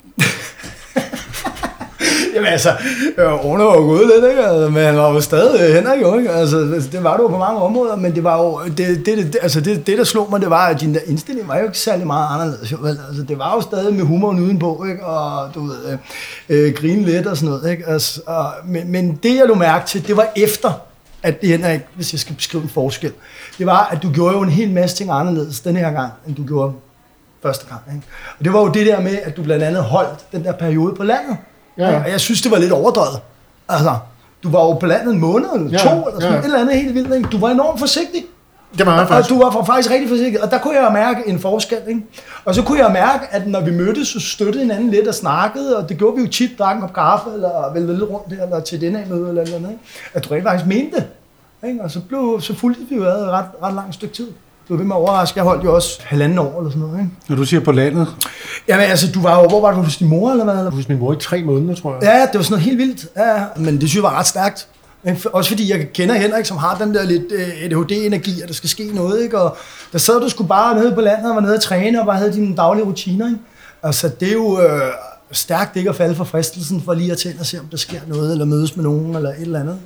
Jamen altså, Orne var jo gået lidt, ikke? Altså, men han var jo stadig Henrik, jo, ikke? Altså, det var det jo på mange områder, men det var jo, det der slog mig, det var, at din der indstilling var jo ikke særlig meget anderledes, jo, vel? Altså, det var jo stadig med humoren udenpå, ikke? Og du ved, grine lidt og sådan noget, ikke? Altså, men det, jeg lå mærke til, det var efter, at det Henrik, hvis jeg skal beskrive en forskel, det var, at du gjorde jo en hel masse ting anderledes den her gang, end du gjorde første gang, ikke? Og det var jo det der med, at du blandt andet holdt den der periode på landet. Ja. Og jeg synes, det var lidt overdrevet. Altså, du var jo på landet en måned eller 2, eller sådan et eller andet helt vildt, ikke? Du var enormt forsigtig. Det var jeg faktisk. Og du var faktisk rigtig forsigtig, og der kunne jeg mærke en forskel, ikke? Og så kunne jeg mærke, at når vi mødtes, så støttede hinanden lidt og snakkede, og det gjorde vi jo tit, drak en kop kaffe, eller vel lidt rundt der, eller til den her møde, eller andet, ikke? At du rigtig faktisk mente det, ikke? Og så fulgte vi jo et ret langt stykke tid. Du var ved med at overraske. Jeg holdt jo også 1,5 år eller sådan noget, ikke? Når du siger på landet? Jamen altså, hvor var du hos din mor, eller hvad? Hos min mor i 3 måneder, tror jeg. Ja, det var sådan noget helt vildt. Ja, men det synes jeg var ret stærkt. Også fordi jeg kender Henrik, som har den der lidt ADHD-energi, og der skal ske noget, ikke? Og der sad du sgu bare nede på landet og var nede at træne, og bare havde dine daglige rutiner, ikke? Altså, det er jo stærkt ikke at falde for fristelsen, for lige at tænde og se, om der sker noget, eller mødes med nogen, eller et eller andet.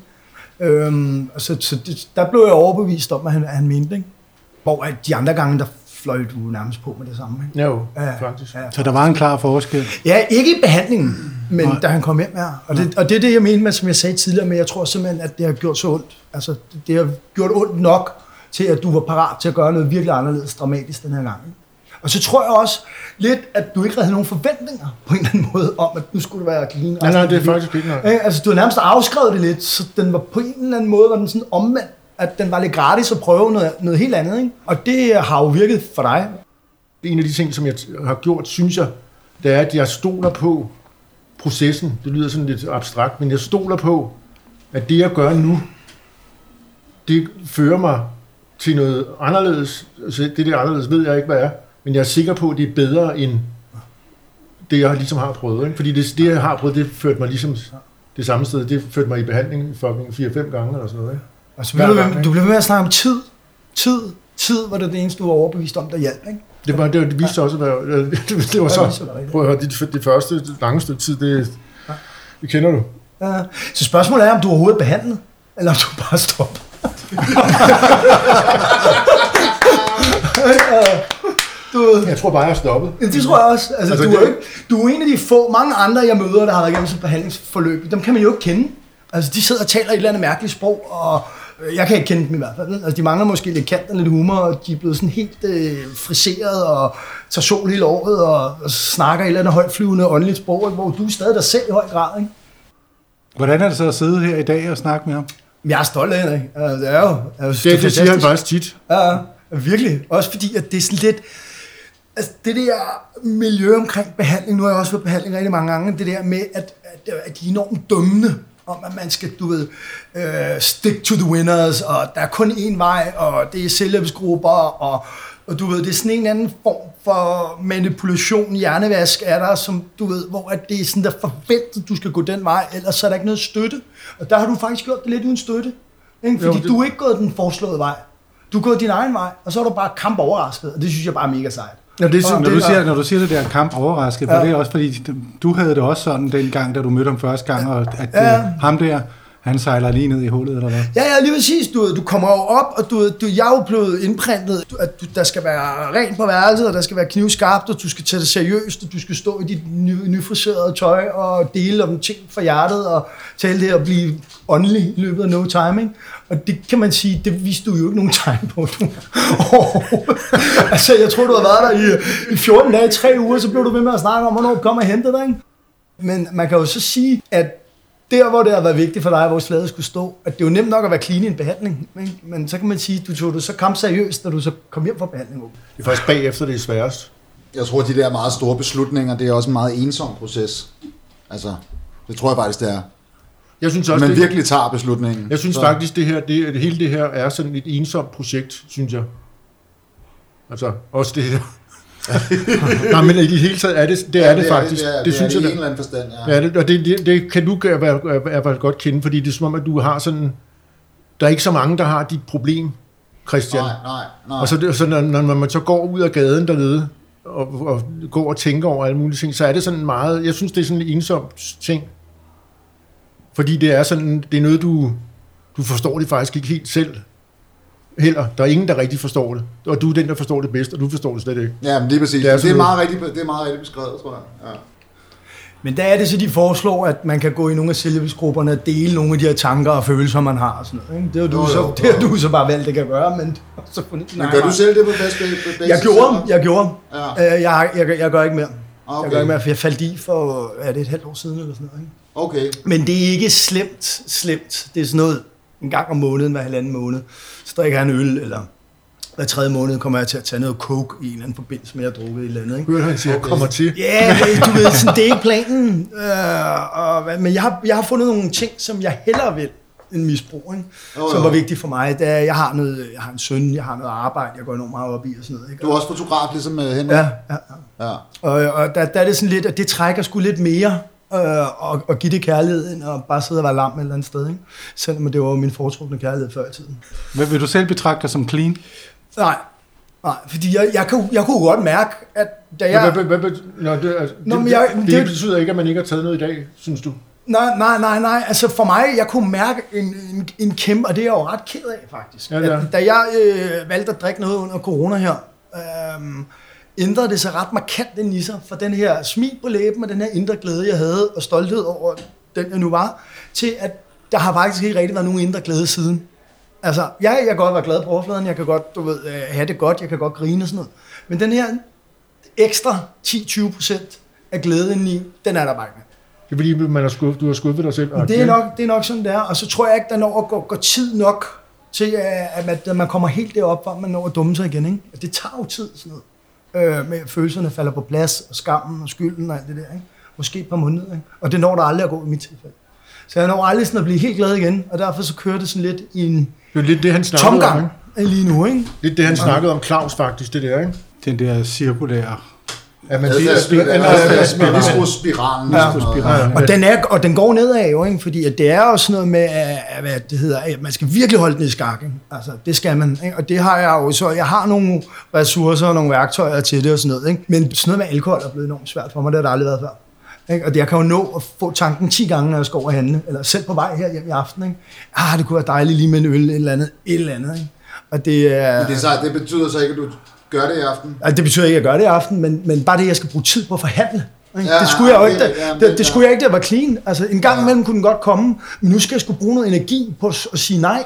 Der blev jeg overbevist om, at han mente, ikke? Hvor de andre gange, der fløj du nærmest på med det samme, ikke? Jo, faktisk. Ja. Så der var en klar forskel? Ja, ikke i behandlingen, men da han kom hjem her. Og det er det, jeg mener med, som jeg sagde tidligere, men jeg tror simpelthen, at det har gjort så ondt. Altså, det har gjort ondt nok til, at du var parat til at gøre noget virkelig anderledes dramatisk den her gang, ikke? Og så tror jeg også lidt, at du ikke havde nogen forventninger på en eller anden måde om, at nu skulle det være clean. Nej, det er faktisk ikke noget. Altså, du har nærmest afskrevet det lidt, så den var på en eller anden måde, var den sådan omvendt, at den var lidt gratis at prøve noget helt andet, ikke? Og det har jo virket for dig. En af de ting, som jeg har gjort, synes jeg, det er, at jeg stoler på processen. Det lyder sådan lidt abstrakt, men jeg stoler på, at det, jeg gør nu, det fører mig til noget anderledes. Altså, det anderledes ved jeg ikke, hvad er, men jeg er sikker på, at det er bedre end det, jeg ligesom har prøvet. Ikke? Fordi det, jeg har prøvet, det førte mig ligesom det samme sted. Det førte mig i behandling 4-5 gange eller sådan noget. Ikke? Altså, du blev med at snakke om tid. Tid var det eneste, du var overbevist om, der hjalp, ikke? Det viste også at være... Det var så... Prøv at høre, det første lange stykke tid, det kender du. Ja. Så spørgsmålet er, om du overhovedet er behandlet, eller om du bare stopper. Jeg tror bare, jeg har stoppet. Det tror jeg også. Altså, du er en af de få, mange andre, jeg møder, der har været igennem sådan et behandlingsforløb. Dem kan man jo ikke kende. Altså, de sidder og taler et eller andet mærkeligt sprog, og jeg kan ikke kende dem i hvert fald. Altså, de mangler måske lidt kant og lidt humor, og de er blevet sådan helt friseret og tager sol hele året og snakker et eller andet højtflyvende åndeligt sprog, hvor du er stadig dig selv i høj grad, ikke? Hvordan er det så at sidde her i dag og snakke med ham? Jeg er stolt af det, altså, det er jo det siger han faktisk tit. Ja, virkelig. Også fordi, at det er sådan lidt... Altså, det der miljø omkring behandling, nu har jeg også været behandling rigtig mange gange, det der med, at de er enormt dømmende, om at man skal, du ved, stick to the winners, og der er kun én vej, og det er selvhjælpsgrupper, og du ved, det er sådan en anden form for manipulation, hjernevask er der, som du ved, hvor at det er sådan, der forventer, at du skal gå den vej, ellers så er der ikke noget støtte. Og der har du faktisk gjort det lidt uden støtte, ikke? Fordi du er ikke gået den foreslåede vej. Du er gået din egen vej, og så er du bare kamp overrasket, og det synes jeg bare er mega sejt. Ja, det er når du siger det der kamp overrasket, for det er også fordi, du havde det også sådan dengang, da du mødte ham første gang, og at ham der, han sejler lige ned i hullet, eller hvad? Ja, lige præcis. Du kommer jo op, og jeg er jo blevet indprintet, at der skal være rent på værelset, og der skal være knivskarpt, og du skal tage det seriøst, og du skal stå i dit nyfriserede tøj, og dele om ting fra hjertet, og tale det og blive åndelig i løbet af no timing. Og det kan man sige, det viste du jo ikke nogen tegn på. Altså, jeg tror, du har været der i 14 dage, 3 uger, så blev du ved med at snakke om, hvornår du kommer og henter dig, ikke? Men man kan jo så sige, at der, hvor det har været vigtigt for dig, hvor slaget skulle stå, at det er jo nemt nok at være clean i en behandling, ikke? Men så kan man sige, at du tog det så kamp seriøst, da du så kom hjem fra behandling. Det er faktisk bagefter, det er sværest. Jeg tror, at de der meget store beslutninger, det er også en meget ensom proces. Altså, det tror jeg faktisk, det er. Jeg synes også, man virkelig tager beslutningen. Jeg synes faktisk, hele det her er sådan et ensomt projekt, synes jeg. Altså, også det her. Nej, men i det hele taget er det faktisk. Det synes jeg, det er i en eller anden forstand, ja. Ja, og det kan du være godt kende, fordi det er som om, at du har sådan... Der er ikke så mange, der har dit problem, Christian. Nej. Og så når man så går ud af gaden dernede, og går og tænker over alle mulige ting, så er det sådan meget... Jeg synes, det er sådan en ensom ting. Fordi det er sådan... Det er noget, du forstår det faktisk ikke helt selv. Heller. Der er ingen, der rigtig forstår det. Og du er den, der forstår det bedst, og du forstår det slet ikke. Ja, men det er præcis. Det er meget rigtigt beskrevet, tror jeg. Ja. Men der er det så, de foreslår, at man kan gå i nogle af selvhjælpsgrupperne og dele nogle af de her tanker og følelser, man har. Og sådan noget, ikke? Det har du så bare valgt, det kan gøre. Men gør du selv det på basis? Jeg gjorde. Ja. Jeg gør ikke mere. Okay. Jeg gør ikke mere, for jeg faldt i for, er det et halvt år siden eller sådan noget, ikke? Okay. Men det er ikke slemt. Det er sådan noget en gang om måneden, hver halvanden måned. Så drikker jeg en øl, eller hver 3. måned kommer jeg til at tage noget coke i en eller anden forbindelse med, at jeg har drukket et eller andet. Ikke? Hørte han siger, kommer til. Ja, du ved, sådan, det er ikke planen. Men jeg har fundet nogle ting, som jeg hellere vil end misbrug, ikke? Som var vigtigt for mig. Jeg har en søn, jeg har noget arbejde, jeg går enormt meget op i og sådan noget. Ikke? Du er også fotograf, ligesom Henrik? Ja. Og der er det sådan lidt, at det trækker sgu lidt mere, og give det kærlighed, end at bare sidde og være lam et eller andet sted, ikke? Selvom det var min foretrukne kærlighed før i tiden. Hvad vil du selv betragte dig som clean? Nej, fordi jeg kunne godt mærke, at da jeg... Det betyder ikke, at man ikke har taget noget i dag, synes du? Nej. Altså for mig, jeg kunne mærke en kæmpe, og det er jeg jo ret ked af faktisk. Ja. Da jeg valgte at drikke noget under corona her, ændrede det sig ret markant den i sig, for den her smil på læben og den her indre glæde, jeg havde, og stolthed over den, jeg nu var, til at der har faktisk ikke rigtig været nogen indre glæde siden. Altså, jeg kan godt være glad på overfladen, jeg kan godt, have det godt, jeg kan godt grine og sådan noget. Men den her ekstra 10-20% af glæden i, den er der bare ikke. Det er fordi, du har skuffet dig selv. Det er nok sådan, det er. Og så tror jeg ikke, der når går tid nok til, at man kommer helt derop, hvor man når at dumme sig igen. Ikke? Det tager jo tid, sådan noget. med følelserne falder på plads, og skammen og skylden og alt det der, ikke? Måske et par måneder, ikke? Og det når der aldrig at gå i mit tilfælde. Så jeg når aldrig sådan at blive helt glad igen, og derfor så kører det sådan lidt i en tomgang lige nu, ikke? Lidt det, han snakkede om Claus faktisk, det der, ikke? Den der cirkulære... Ja, men spiralen. Og den går nedad jo, ikke? Fordi at det er jo sådan noget med, hvad det hedder, at man skal virkelig holde den i skak, ikke? Altså, det skal man, ikke? Og det har jeg jo, så jeg har nogle ressourcer og nogle værktøjer til det og sådan noget, ikke? Men sådan noget med alkohol er blevet enormt svært for mig, det har det aldrig været før. Ikke? Og jeg kan jo nå at få tanken 10 gange, når jeg skal over og handle, eller selv på vej her hjem i aften, ikke? Det kunne være dejligt lige med en øl, et eller andet, ikke? Og det er... Men det betyder så ikke, at du gør det i aften? Altså, det betyder ikke, at jeg gør det i aften, men bare det, jeg skal bruge tid på at forhandle. Ikke? Det skulle jeg jo ikke, det skulle jeg ikke, det var clean. Altså, en gang imellem kunne den godt komme, men nu skal jeg skulle bruge noget energi på at sige nej.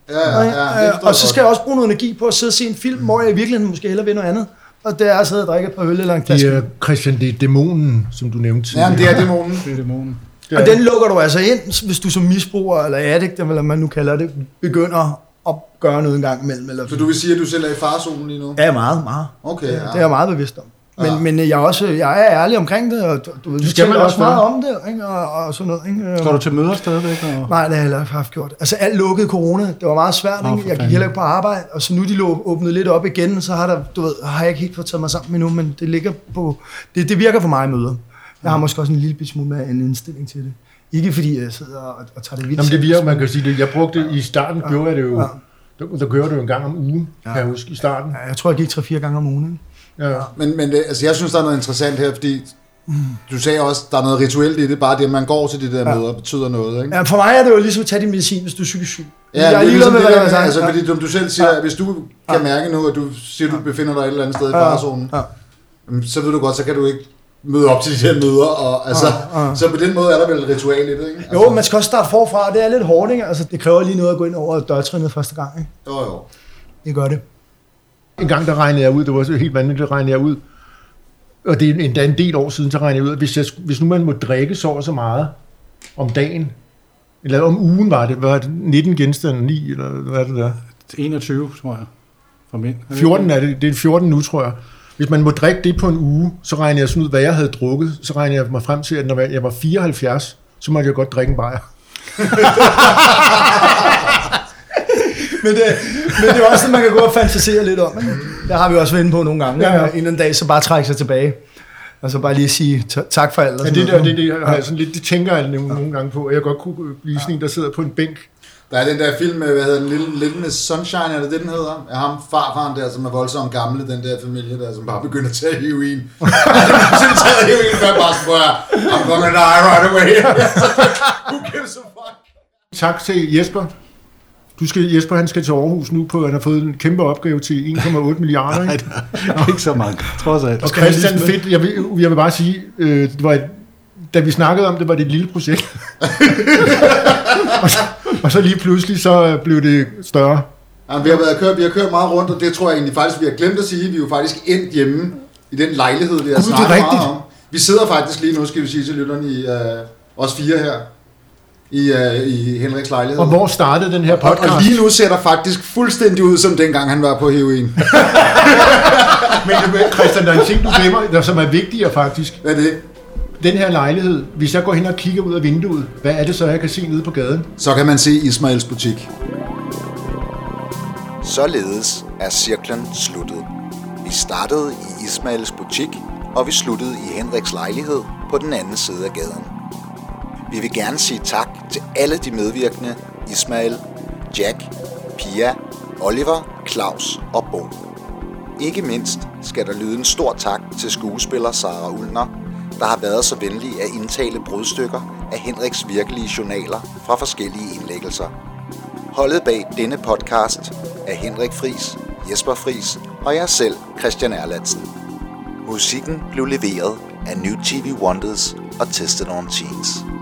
Og så skal jeg også bruge noget energi på at sidde og se en film, hvor jeg i virkeligheden måske hellere vil noget andet. Og det er at sidde og drikke et par øl eller en klasse. Det er, Christian, det er dæmonen, som du nævnte tidligere. Ja, det er dæmonen. Det er dæmonen. Og den lukker du altså ind, hvis du som misbruger, eller addict, eller hvad man nu kalder det, begynder at gøre noget en gang imellem. Eller... Så du vil sige, at du selv er i farezonen lige nu? Ja, meget. Okay, det er jeg meget bevidst om. Men jeg er ærlig omkring det, og du taler også meget om det, ikke? Og sådan noget. Ikke? Står du til møder stadigvæk? Og... Nej, det har jeg heller ikke haft gjort. Altså alt lukkede corona, det var meget svært, ikke? Jeg gik heller ikke på arbejde, og så nu de åbnet lidt op igen, så har jeg ikke helt fået taget mig sammen endnu, men det ligger på, det virker for mig i møder. Jeg har måske også en lille smule med en indstilling til det. Ikke fordi jeg sidder og tager det vildt. Jamen det virker, man kan sige det. Jeg brugte i starten, gjorde jeg det jo, der kører du en gang om ugen, kan jeg huske, i starten. Ja, jeg tror, jeg gik 3-4 gange om ugen. Ja. Men det, altså, jeg synes, der er noget interessant her, fordi du sagde også, der er noget rituelt i det, bare det, at man går til de der møder, betyder noget, ikke? Ja, for mig er det jo ligesom at tage din medicin, hvis du er psykisk syg. Ja, jeg er ligeglad med, hvad jeg siger. Altså, fordi du selv siger, at hvis du kan mærke nu, at du siger, at du befinder dig et eller andet sted i farezonen, så ved du godt, så kan du ikke møde op til de her møder, og altså, så på den måde er der vel et ritual i det, ikke? Altså, jo, man skal også starte forfra, det er lidt hårdt, ikke? Altså, det kræver lige noget at gå ind over dørtrinnet første gang, ikke? Jo. Det gør det. En gang, der regnede jeg ud, det var så helt vanvittigt, der regnede jeg ud, og det er endda en del år siden, så regnede jeg ud, at hvis nu man må drikke så meget om dagen, eller om ugen var det 19 genstande, 9, eller hvad er det der? 21, tror jeg, for mænd. 14 er det er 14 nu, tror jeg. Hvis man må drikke det på en uge, så regnede jeg sådan ud, hvad jeg havde drukket, så regnede jeg mig frem til, at når jeg var 74, så måtte jeg godt drikke en bajer. Men det er også det, man kan gå og fantasere lidt om. Ikke? Der har vi også været inde på nogle gange. Ja. En anden dag, så bare trække sig tilbage. Og så bare lige sige tak for alt. Og det har jeg sådan lidt, det tænker jeg nogle gange på, at jeg godt kunne blive sådan en, der sidder på en bænk. Der er den der film med, hvad hedder den, Little Miss Sunshine, er det den hedder? Af ham, farfaren der, som er voldsomt gamle, den der familie der, som bare begynder at tage heroin. Så tager heroin, før bare spørger, I'm gonna die right away. Who gives a fuck? Tak til Jesper. Jesper, han skal til Aarhus nu, han har fået en kæmpe opgave til 1,8 milliarder. Nej, det er ikke så mange, trods alt. Og Christian, fedt, jeg vil bare sige, det var da vi snakkede om det, var det et lille projekt. og så lige pludselig, så blev det større. Ja, vi har kørt meget rundt, og det tror jeg egentlig faktisk, vi har glemt at sige. Vi er jo faktisk endt hjemme i den lejlighed, vi har snakket meget om. Vi sidder faktisk lige nu, skal vi sige til lytterne, i os 4 her. I Henriks lejlighed. Og hvor startede den her podcast? Og lige nu ser der faktisk fuldstændig ud, som dengang han var på heroin. Men Christian, der er en ting, du glemmer, som er vigtigere faktisk. Hvad er det? Den her lejlighed, hvis jeg går hen og kigger ud af vinduet, hvad er det så, jeg kan se nede på gaden? Så kan man se Ismails butik. Således er cirklen sluttet. Vi startede i Ismails butik, og vi sluttede i Henriks lejlighed på den anden side af gaden. Vi vil gerne sige tak til alle de medvirkende, Ismail, Jack, Pia, Oliver, Claus og Bo. Ikke mindst skal der lyde en stor tak til skuespiller Sara Ullner, der har været så venlig at indtale brudstykker af Henriks virkelige journaler fra forskellige indlæggelser. Holdet bag denne podcast er Henrik Friis, Jesper Friis og jeg selv, Christian Erlandsen. Musikken blev leveret af New TV Wonders og Tested on Teens.